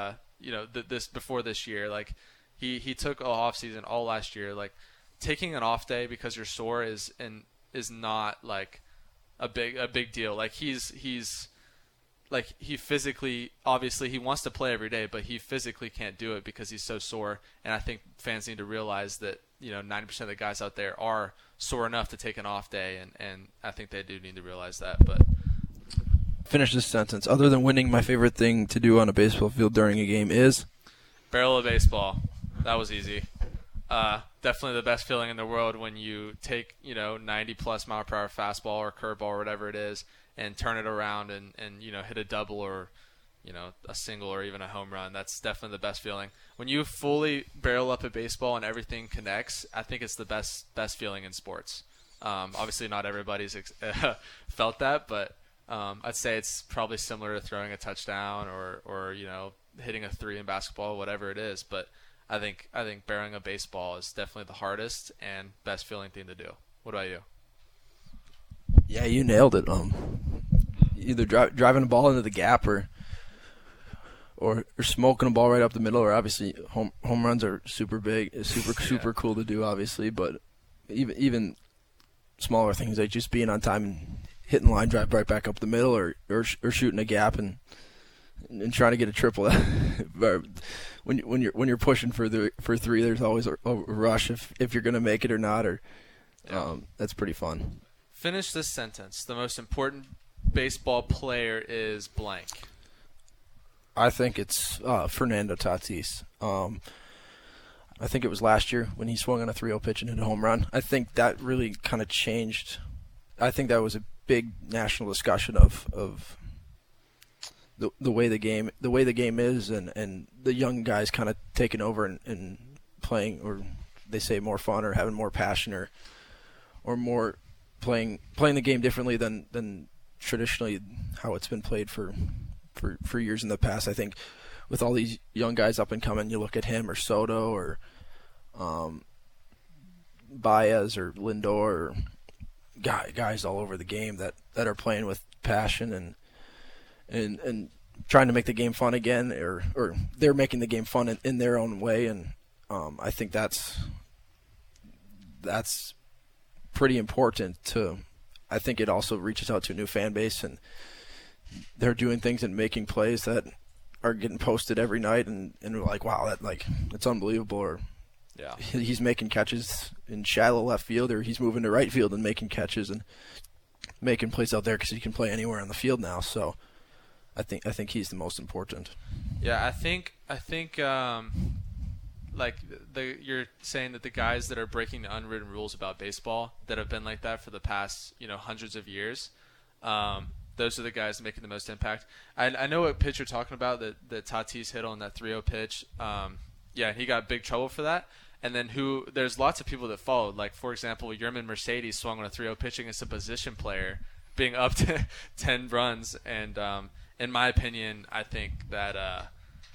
before this year. Like, he took all off season all last year. Like, taking an off day because you're sore is not like a big deal. Like, he's like, he physically, obviously he wants to play every day, but he physically can't do it because he's so sore. And I think fans need to realize that 90% of the guys out there are sore enough to take an off day, and I think they do need to realize that. But finish this sentence. Other than winning, my favorite thing to do on a baseball field during a game is barrel of baseball. That was easy. Definitely the best feeling in the world when you take 90+ mile per hour fastball or curveball or whatever it is and turn it around and hit a double or a single or even a home run. That's definitely the best feeling. When you fully barrel up a baseball and everything connects, I think it's the best feeling in sports. Obviously not everybody's felt that, but I'd say it's probably similar to throwing a touchdown or hitting a 3 in basketball, whatever it is. But I think barreling a baseball is definitely the hardest and best feeling thing to do. What about you? Yeah, you nailed it. Either driving a ball into the gap or smoking a ball right up the middle, or obviously home runs are super big, super cool to do, obviously. But even smaller things like just being on time and hitting line drive right back up the middle, or shooting a gap and trying to get a triple. when you're pushing for 3, there's always a rush if you're going to make it or not. That's pretty fun. Finish this sentence. The most important baseball player is blank. I think it's Fernando Tatis. I think it was last year when he swung on a 3-0 pitch and hit a home run. I think that really kind of changed. I think that was a big national discussion of the way the game is, and the young guys kind of taking over and playing, or they say more fun or having more passion or more playing the game differently than traditionally how it's been played for years in the past. I think with all these young guys up and coming, you look at him or Soto or Baez or Lindor or guys all over the game that are playing with passion and trying to make the game fun again, or they're making the game fun in their own way, and I think that's pretty important to. I think it also reaches out to a new fan base, and they're doing things and making plays that are getting posted every night, and we're like, wow, it's unbelievable. Or he's making catches in shallow left field, or he's moving to right field and making catches and making plays out there because he can play anywhere on the field now. So I think he's the most important. Yeah, I think you're saying that the guys that are breaking the unwritten rules about baseball that have been like that for the past hundreds of years, those are the guys making the most impact. I know what pitch you're talking about, that Tatis hit on that 3-0 pitch. He got big trouble for that. And then there's lots of people that followed. Like, for example, Yerman Mercedes swung on a 3-0 pitch against a position player, being up to 10 runs. And in my opinion, I think that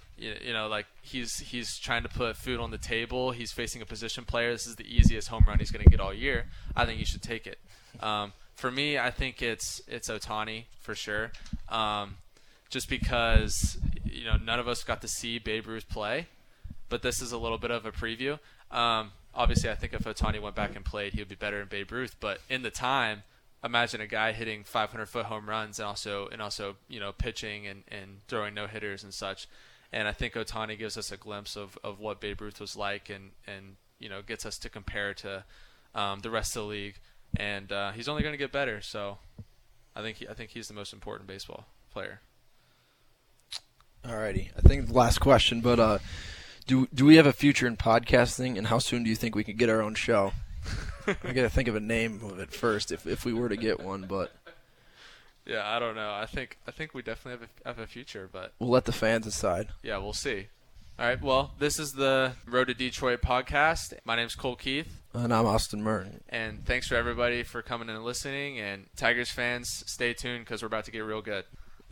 he's trying to put food on the table. He's facing a position player. This is the easiest home run he's going to get all year. I think he should take it. For me, I think it's Ohtani for sure. Just because none of us got to see Babe Ruth play, but this is a little bit of a preview. Obviously, I think if Ohtani went back and played, he would be better than Babe Ruth. But in the time, imagine a guy hitting 500-foot home runs and also pitching and throwing no hitters and such. And I think Ohtani gives us a glimpse of what Babe Ruth was like, and gets us to compare to the rest of the league. And he's only going to get better. So I think he's the most important baseball player. Alrighty, I think the last question, but do we have a future in podcasting, and how soon do you think we could get our own show? I got to think of a name of it first if we were to get one, but. Yeah, I don't know. I think we definitely have a future, but we'll let the fans decide. Yeah, we'll see. All right, well, this is the Road to Detroit podcast. My name's Cole Keith. And I'm Austin Murr. And thanks for everybody for coming and listening. And Tigers fans, stay tuned because we're about to get real good.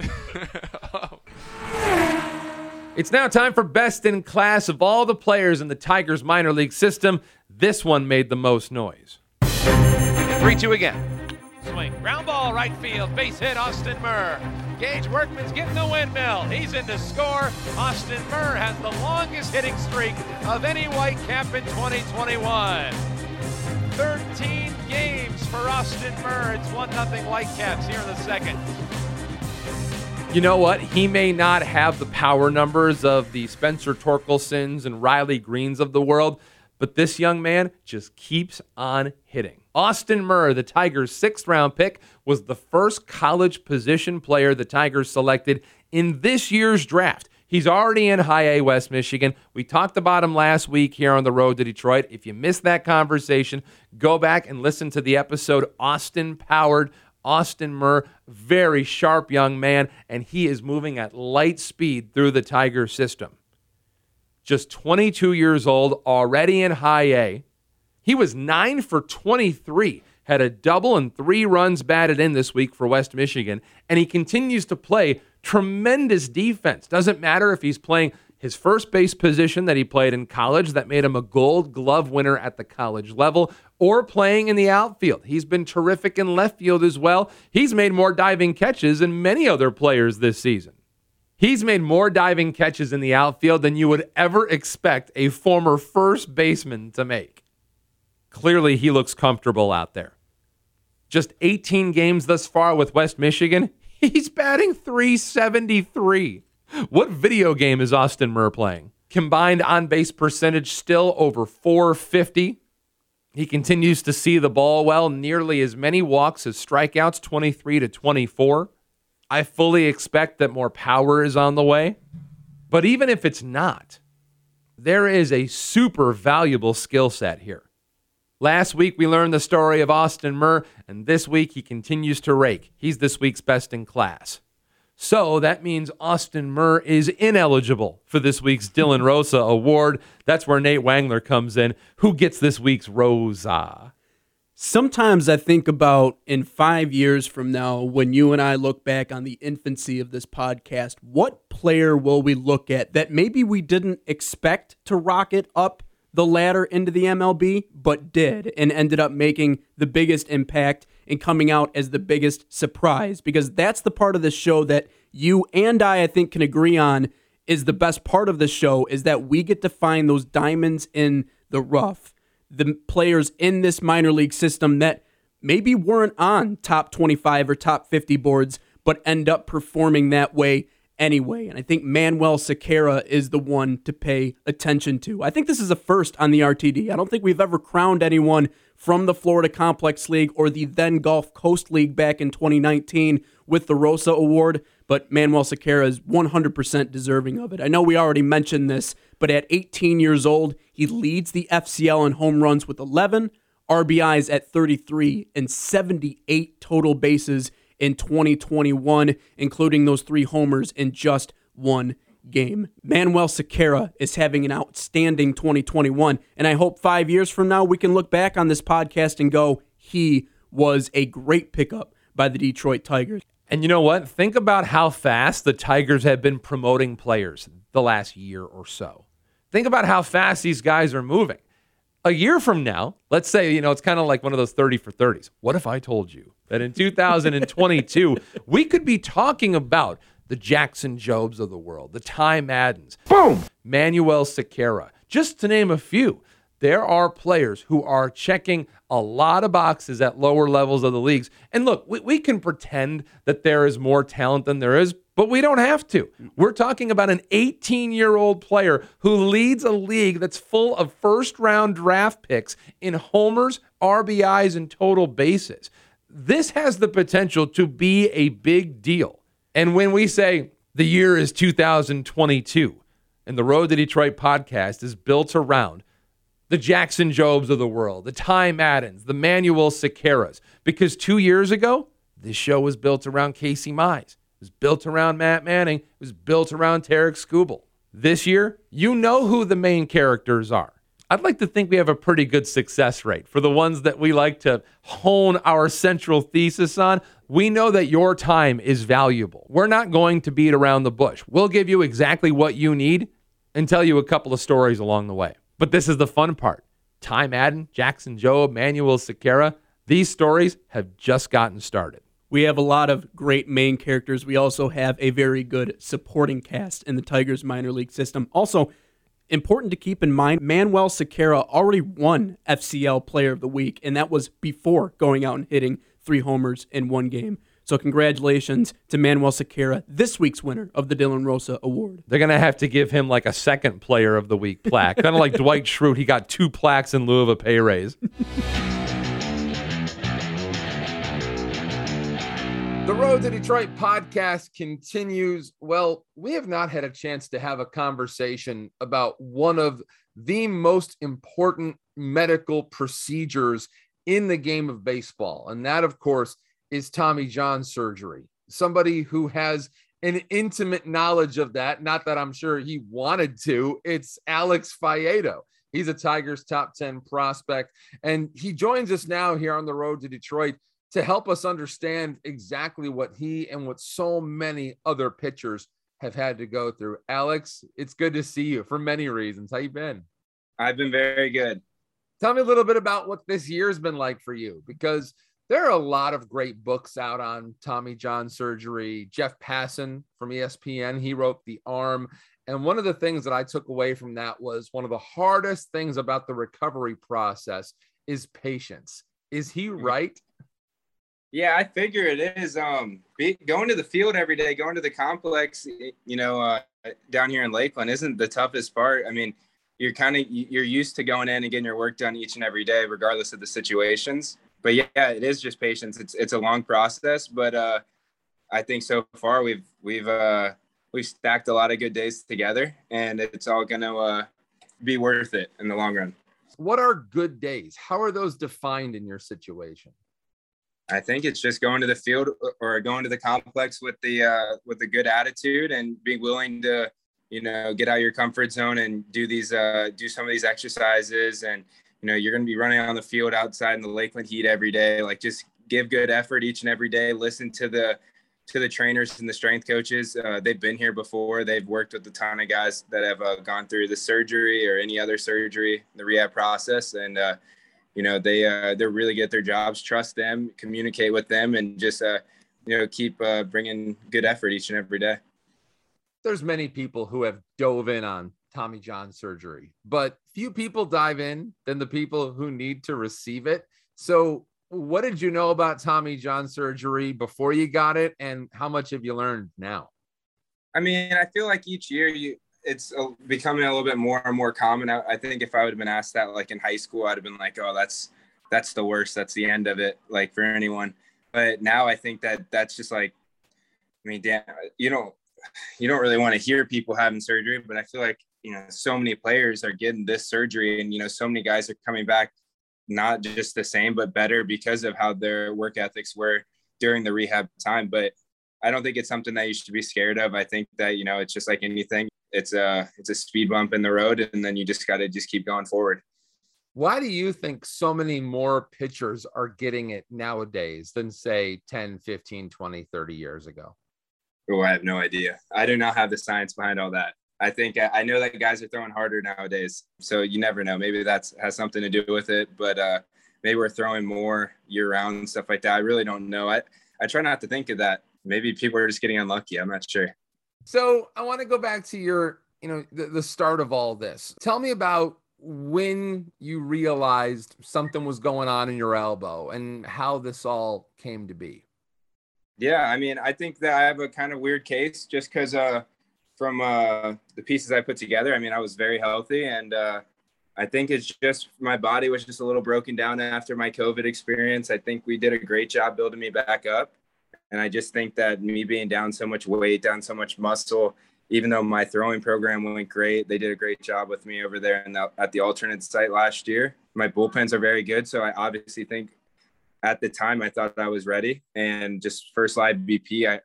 It's now time for Best in Class. Of all the players in the Tigers minor league system, this one made the most noise. 3-2 again. Swing, ground ball, right field, base hit, Austin Murr. Gage Workman's getting the windmill. He's in to score. Austin Murr has the longest hitting streak of any Whitecap in 2021. 13 games for Austin Murr. It's 1-0 Whitecaps here in the second. You know what? He may not have the power numbers of the Spencer Torkelsons and Riley Greens of the world, but this young man just keeps on hitting. Austin Murr, the Tigers' 6th-round pick, was the first college position player the Tigers selected in this year's draft. He's already in High A West Michigan. We talked about him last week here on the Road to Detroit. If you missed that conversation, go back and listen to the episode Austin Powered. Austin Murr, very sharp young man, and he is moving at light speed through the Tiger system. Just 22 years old, already in High A. He was 9 for 23, had a double and 3 runs batted in this week for West Michigan, and he continues to play tremendous defense. Doesn't matter if he's playing his first base position that he played in college that made him a Gold Glove winner at the college level, or playing in the outfield. He's been terrific in left field as well. He's made more diving catches than many other players this season. He's made more diving catches in the outfield than you would ever expect a former first baseman to make. Clearly, he looks comfortable out there. Just 18 games thus far with West Michigan. He's batting .373. What video game is Austin Murr playing? Combined on-base percentage still over .450. He continues to see the ball well, nearly as many walks as strikeouts, 23 to 24. I fully expect that more power is on the way. But even if it's not, there is a super valuable skill set here. Last week, we learned the story of Austin Murr, and this week he continues to rake. He's this week's best in class. So that means Austin Murr is ineligible for this week's Dylan Rosa Award. That's where Nate Wangler comes in. Who gets this week's Rosa? Sometimes I think about in 5 years from now, when you and I look back on the infancy of this podcast, what player will we look at that maybe we didn't expect to rocket up the ladder into the MLB, but did and ended up making the biggest impact and coming out as the biggest surprise? Because that's the part of the show that you and I think, can agree on is the best part of the show, is that we get to find those diamonds in the rough. The players in this minor league system that maybe weren't on top 25 or top 50 boards, but end up performing that way anyway. And I think Manuel Sequeira is the one to pay attention to. I think this is a first on the RTD. I don't think we've ever crowned anyone from the Florida Complex League or the then Gulf Coast League back in 2019 with the Rosa Award, but Manuel Sequeira is 100% deserving of it. I know we already mentioned this, but at 18 years old, he leads the FCL in home runs with 11, RBIs at 33, and 78 total bases in 2021, including those 3 homers in just one game. Manuel Sequeira is having an outstanding 2021, and I hope 5 years from now we can look back on this podcast and go, he was a great pickup by the Detroit Tigers. And you know what? Think about how fast the Tigers have been promoting players the last year or so. Think about how fast these guys are moving. A year from now, let's say, it's kind of like one of those 30 for 30s. What if I told you that in 2022, we could be talking about the Jackson Jobs of the world, the Ty Maddens, boom, Manuel Sequeira, just to name a few. There are players who are checking a lot of boxes at lower levels of the leagues. And look, we can pretend that there is more talent than there is, but we don't have to. We're talking about an 18-year-old player who leads a league that's full of first-round draft picks in homers, RBIs, and total bases. This has the potential to be a big deal. And when we say the year is 2022 and the Road to Detroit podcast is built around the Jackson Jobs of the world, the Ty Maddens, the Manuel Sequeiras, because 2 years ago, this show was built around Casey Mize. It was built around Matt Manning. It was built around Tarek Skubal. This year, you know who the main characters are. I'd like to think we have a pretty good success rate for the ones that we like to hone our central thesis on. We know that your time is valuable. We're not going to beat around the bush. We'll give you exactly what you need and tell you a couple of stories along the way. But this is the fun part. Ty Madden, Jackson Jobe, Manuel Sequeira, these stories have just gotten started. We have a lot of great main characters. We also have a very good supporting cast in the Tigers minor league system. Also, important to keep in mind, Manuel Sequeira already won FCL Player of the Week, and that was before going out and hitting 3 homers in one game. So congratulations to Manuel Sequeira, this week's winner of the Dylan Rosa Award. They're going to have to give him like a second Player of the Week plaque. Kind of like Dwight Schrute. He got 2 plaques in lieu of a pay raise. The Road to Detroit podcast continues. Well, we have not had a chance to have a conversation about one of the most important medical procedures in the game of baseball. And that, of course, is Tommy John surgery. Somebody who has an intimate knowledge of that, not that I'm sure he wanted to, it's Alex Faedo. He's a Tigers top 10 prospect, and he joins us now here on the Road to Detroit to help us understand exactly what he and what so many other pitchers have had to go through. Alex, it's good to see you for many reasons. How you been? I've been very good. Tell me a little bit about what this year's been like for you, because there are a lot of great books out on Tommy John surgery. Jeff Passan from ESPN, he wrote The Arm. And one of the things that I took away from that was one of the hardest things about the recovery process is patience. Is he right? Yeah, I figure it is. Going to the field every day, going to the complex, down here in Lakeland isn't the toughest part. I mean, you're used to going in and getting your work done each and every day, regardless of the situations. But yeah, it is just patience. It's a long process, but I think so far we've stacked a lot of good days together, and it's all going to be worth it in the long run. What are good days? How are those defined in your situation? I think it's just going to the field or going to the complex with a good attitude and being willing to, get out of your comfort zone and do some of these exercises. And, you're going to be running on the field outside in the Lakeland heat every day. Like, just give good effort each and every day. Listen to the trainers and the strength coaches. They've been here before. They've worked with a ton of guys that have gone through the surgery or any other surgery, the rehab process. And, they're really good at their jobs. Trust them, communicate with them, and just, keep bringing good effort each and every day. There's many people who have dove in on Tommy John surgery, but few people dive in than the people who need to receive it. So what did you know about Tommy John surgery before you got it, and how much have you learned now? I mean, I feel like each year it's becoming a little bit more and more common. I think if I would have been asked that like in high school, I'd have been like, oh, that's the worst. That's the end of it, like, for anyone. But now I think that's just like, I mean, damn, you don't really want to hear people having surgery, but I feel like, so many players are getting this surgery, and, so many guys are coming back not just the same, but better because of how their work ethics were during the rehab time. But I don't think it's something that you should be scared of. I think that, it's just like anything. It's a speed bump in the road, and then you just got to keep going forward. Why do you think so many more pitchers are getting it nowadays than, say, 10, 15, 20, 30 years ago? Oh, I have no idea. I do not have the science behind all that. I know that guys are throwing harder nowadays, so you never know. Maybe that has something to do with it, but maybe we're throwing more year round and stuff like that. I really don't know. I try not to think of that. Maybe people are just getting unlucky. I'm not sure. So I want to go back to your, the start of all this. Tell me about when you realized something was going on in your elbow and how this all came to be. Yeah, I mean, I think that I have a kind of weird case just because from the pieces I put together, I mean, I was very healthy, and I think it's just my body was just a little broken down after my COVID experience. I think we did a great job building me back up. And I just think that me being down so much weight, down so much muscle, even though my throwing program went great, they did a great job with me over there at the alternate site last year. My bullpens are very good. So I obviously think at the time I thought I was ready. And just first live BP,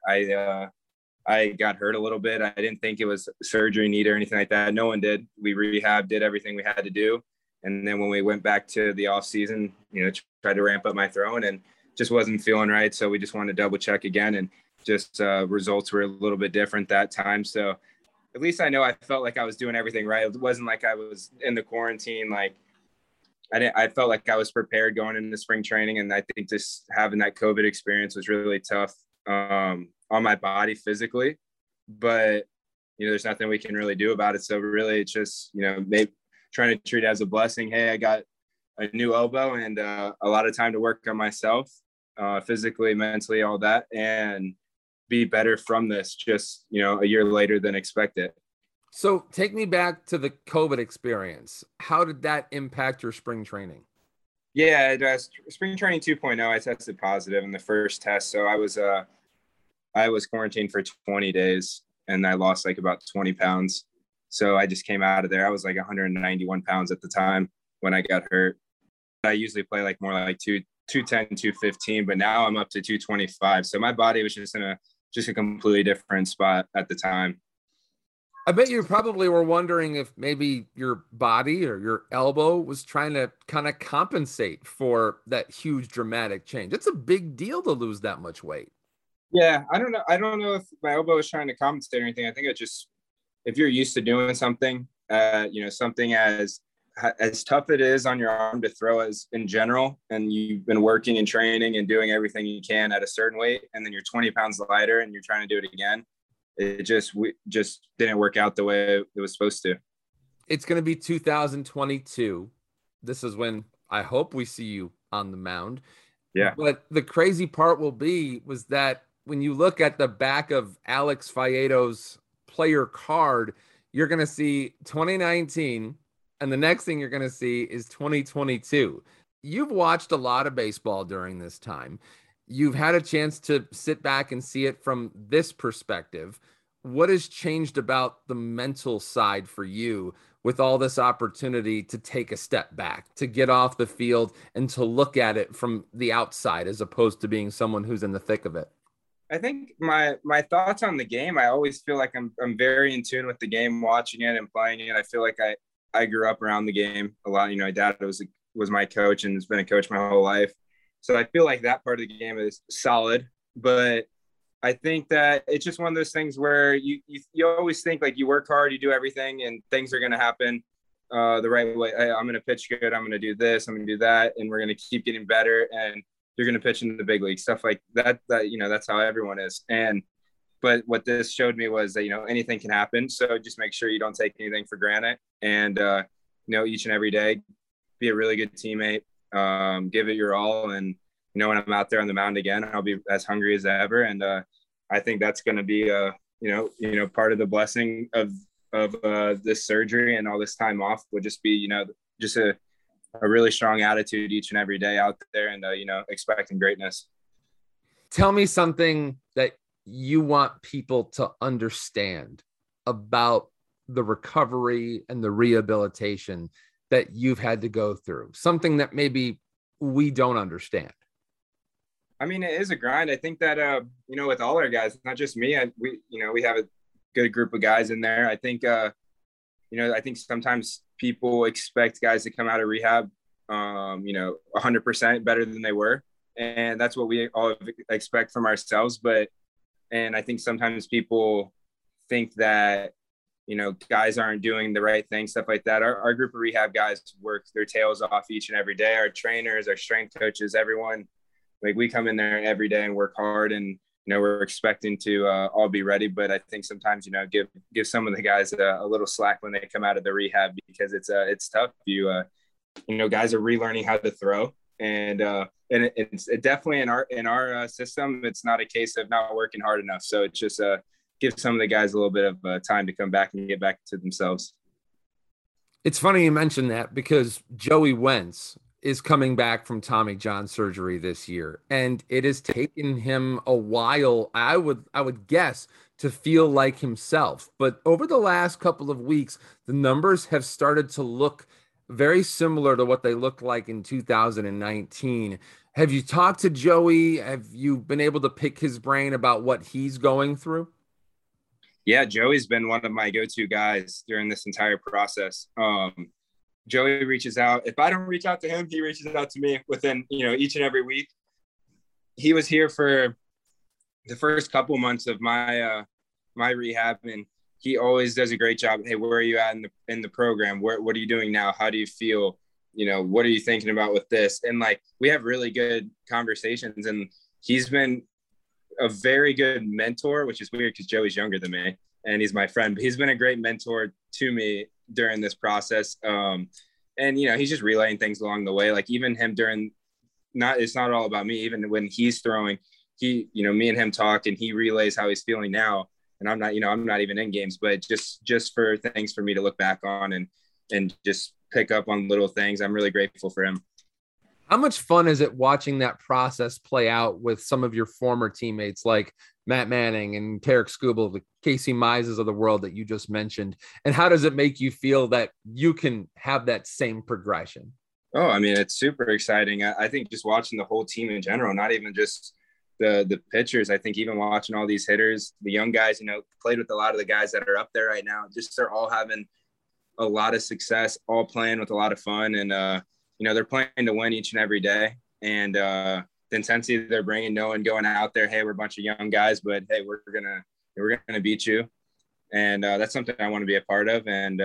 I got hurt a little bit. I didn't think it was surgery need or anything like that. No one did. We rehabbed, did everything we had to do. And then when we went back to the off season, tried to ramp up my throwing, and just wasn't feeling right. So we just wanted to double check again, and just results were a little bit different that time. So at least I know I felt like I was doing everything right. It wasn't like I was in the quarantine. Like I felt like I was prepared going into spring training. And I think just having that COVID experience was really tough on my body physically, but there's nothing we can really do about it. So really it's just, maybe trying to treat it as a blessing. Hey, I got a new elbow and a lot of time to work on myself. Physically, mentally, all that, and be better from this just, a year later than expected. So take me back to the COVID experience. How did that impact your spring training? Yeah, spring training 2.0, I tested positive in the first test. So I was quarantined for 20 days and I lost like about 20 pounds. So I just came out of there. I was like 191 pounds at the time when I got hurt. I usually play like more like 210, 215, but now I'm up to 225. So my body was just in a completely different spot at the time. I bet you probably were wondering if maybe your body or your elbow was trying to kind of compensate for that huge dramatic change. It's a big deal to lose that much weight. Yeah, I don't know if my elbow was trying to compensate or anything. I think it just, if you're used to doing something, something as tough it is on your arm to throw as in general, and you've been working and training and doing everything you can at a certain weight, and then you're 20 pounds lighter and you're trying to do it again, it just didn't work out the way it was supposed to. It's going to be 2022. This is when I hope we see you on the mound. Yeah. But the crazy part was that when you look at the back of Alex Faedo's player card, you're going to see 2019. And the next thing you're going to see is 2022. You've watched a lot of baseball during this time. You've had a chance to sit back and see it from this perspective. what has changed about the mental side for you with all this opportunity to take a step back, to get off the field and to look at it from the outside as opposed to being someone who's in the thick of it? I think my thoughts on the game, I always feel like I'm very in tune with the game, watching it and playing it. I feel like I grew up around the game a lot. You know, my dad was my coach and has been a coach my whole life. So I feel like that part of the game is solid. But I think that it's just one of those things where you always think like you work hard, you do everything, and things are going to happen the right way. Hey, I'm going to pitch good. I'm going to do this. I'm going to do that. And we're going to keep getting better. And you're going to pitch in the big league, stuff like that, you know, that's how everyone is. But what this showed me was that, you know, anything can happen. So just make sure you don't take anything for granted and, you know, each and every day, be a really good teammate, give it your all. And, you know, when I'm out there on the mound again, I'll be as hungry as ever. And I think that's going to be, you know, part of the blessing of this surgery and all this time off would just be, you know, just a really strong attitude each and every day out there and, you know, expecting greatness. Tell me something that you want people to understand about the recovery and the rehabilitation that you've had to go through, something that maybe we don't understand. I mean, it is a grind. I think that, you know, with all our guys, not just me, we have a good group of guys in there. I think, you know, I think sometimes people expect guys to come out of rehab, you know, 100% better than they were. And that's what we all expect from ourselves. And I think sometimes people think that, you know, guys aren't doing the right thing, stuff like that. Our group of rehab guys work their tails off each and every day. Our trainers, our strength coaches, everyone, like we come in there every day and work hard and, you know, we're expecting to all be ready. But I think sometimes, you know, give some of the guys a little slack when they come out of the rehab because it's tough. You know, guys are relearning how to throw and it's definitely in our system. It's not a case of not working hard enough. So it's just give some of the guys a little bit of time to come back and get back to themselves. It's funny you mentioned that because Joey Wentz is coming back from Tommy John surgery this year. And it has taken him a while, I would guess, to feel like himself. But over the last couple of weeks, the numbers have started to look very similar to what they looked like in 2019. Have you talked to Joey? Have you been able to pick his brain about what he's going through? Yeah, Joey's been one of my go-to guys during this entire process. Joey reaches out. If I don't reach out to him, he reaches out to me within, you know, each and every week. He was here for the first couple months of my my rehab, and he always does a great job. Hey, where are you at in the program? What are you doing now? How do you feel? You know, what are you thinking about with this? And like, we have really good conversations, and he's been a very good mentor, which is weird because Joey's younger than me and he's my friend, but he's been a great mentor to me during this process. And, you know, he's just relaying things along the way. Like even him it's not all about me. Even when he's throwing, you know, me and him talk and he relays how he's feeling now. And I'm not even in games, but just for things for me to look back on and just pick up on little things. I'm really grateful for him. How much fun is it watching that process play out with some of your former teammates like Matt Manning and Tarek Skubal, the Casey Mizes of the world that you just mentioned? And how does it make you feel that you can have that same progression? Oh, I mean, it's super exciting. I think just watching the whole team in general, not even just the pitchers. I think even watching all these hitters, the young guys, you know, played with a lot of the guys that are up there right now. Just they're all having a lot of success, all playing with a lot of fun. And, you know, they're playing to win each and every day. And the intensity they're bringing, knowing going out there, hey, we're a bunch of young guys, but hey, we're gonna beat you. And that's something I want to be a part of. And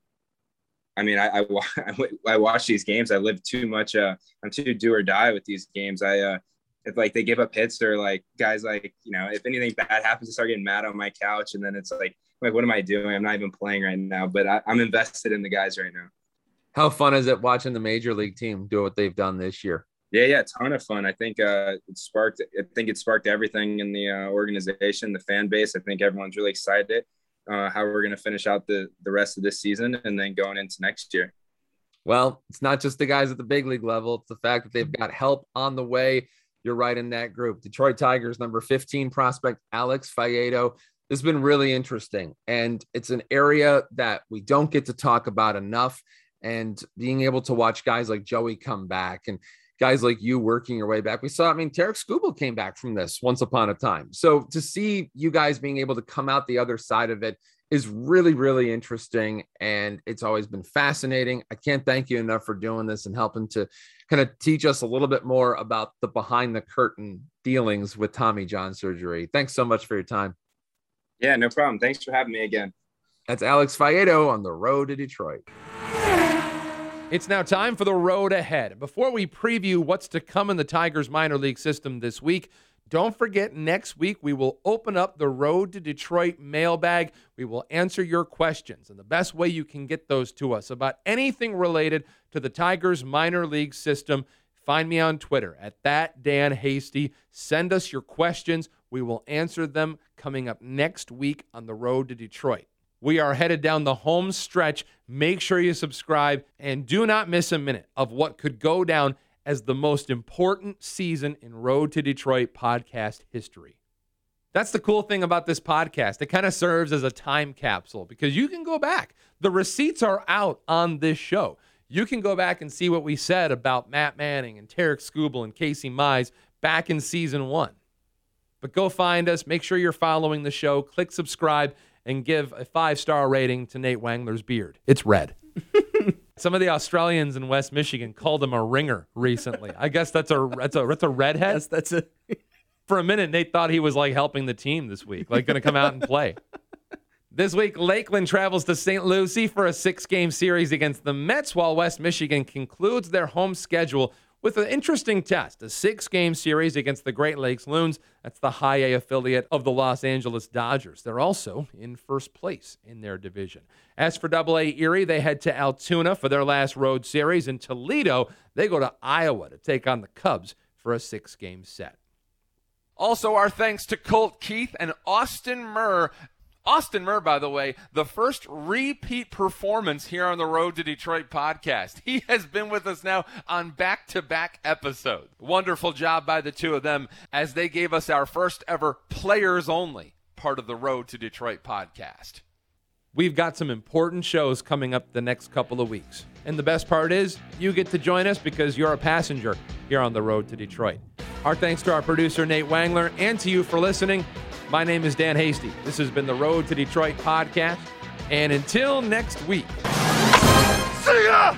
I mean, I watch these games. I live too much. I'm too do or die with these games. If like they give up hits or like guys, like, you know, if anything bad happens, I start getting mad on my couch. And then it's like, what am I doing? I'm not even playing right now, but I'm invested in the guys right now. How fun is it watching the major league team do what they've done this year? Yeah, a ton of fun. I think it sparked everything in the organization, the fan base. I think everyone's really excited how we're going to finish out the rest of this season and then going into next year. Well, it's not just the guys at the big league level. It's the fact that they've got help on the way. You're right in that group. Detroit Tigers number 15 prospect Alex Faedo, This has been really interesting, and it's an area that we don't get to talk about enough. And being able to watch guys like Joey come back and guys like you working your way back. We saw, Tarik Skubal came back from this once upon a time. So to see you guys being able to come out the other side of it is really, really interesting. And it's always been fascinating. I can't thank you enough for doing this and helping to kind of teach us a little bit more about the behind the curtain dealings with Tommy John surgery. Thanks so much for your time. Yeah, no problem. Thanks for having me again. That's Alex Faedo on the road to Detroit. It's now time for the road ahead. Before we preview what's to come in the Tigers minor league system this week, don't forget next week we will open up the Road to Detroit mailbag. We will answer your questions, and the best way you can get those to us about anything related to the Tigers minor league system, find me on Twitter at @DanHasty. Send us your questions. We will answer them coming up next week on the Road to Detroit. We are headed down the home stretch. Make sure you subscribe and do not miss a minute of what could go down as the most important season in Road to Detroit podcast history. That's the cool thing about this podcast. It kind of serves as a time capsule because you can go back. The receipts are out on this show. You can go back and see what we said about Matt Manning and Tarik Skubal and Casey Mize back in season 1. But go find us. Make sure you're following the show. Click subscribe and give a 5-star rating to Nate Wangler's beard. It's red. Some of the Australians in West Michigan called him a ringer recently. I guess that's a redhead. That's a. For a minute, Nate thought he was like helping the team this week, like going to come out and play. This week, Lakeland travels to St. Lucie for a 6-game series against the Mets, while West Michigan concludes their home schedule with an interesting test, a 6-game series against the Great Lakes Loons. That's the high A affiliate of the Los Angeles Dodgers. They're also in first place in their division. As for AA Erie, they head to Altoona for their last road series. In Toledo, they go to Iowa to take on the Cubs for a 6-game set. Also, our thanks to Colt Keith and Austin Murr. Austin Murr, by the way, the first repeat performance here on the Road to Detroit podcast. He has been with us now on back-to-back episodes. Wonderful job by the two of them as they gave us our first ever players-only part of the Road to Detroit podcast. We've got some important shows coming up the next couple of weeks. And the best part is you get to join us because you're a passenger here on the Road to Detroit. Our thanks to our producer, Nate Wangler, and to you for listening. My name is Dan Hasty. This has been the Road to Detroit podcast. And until next week. See ya!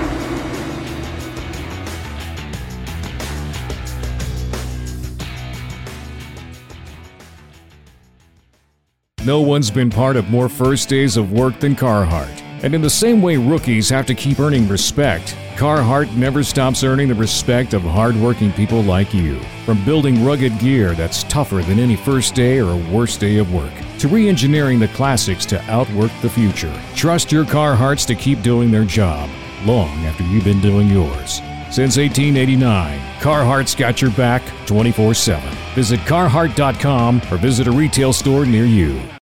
No one's been part of more first days of work than Carhartt. And in the same way rookies have to keep earning respect, Carhartt never stops earning the respect of hardworking people like you. From building rugged gear that's tougher than any first day or worst day of work, to re-engineering the classics to outwork the future. Trust your Carhartts to keep doing their job long after you've been doing yours. Since 1889, Carhartt's got your back 24/7. Visit Carhartt.com or visit a retail store near you.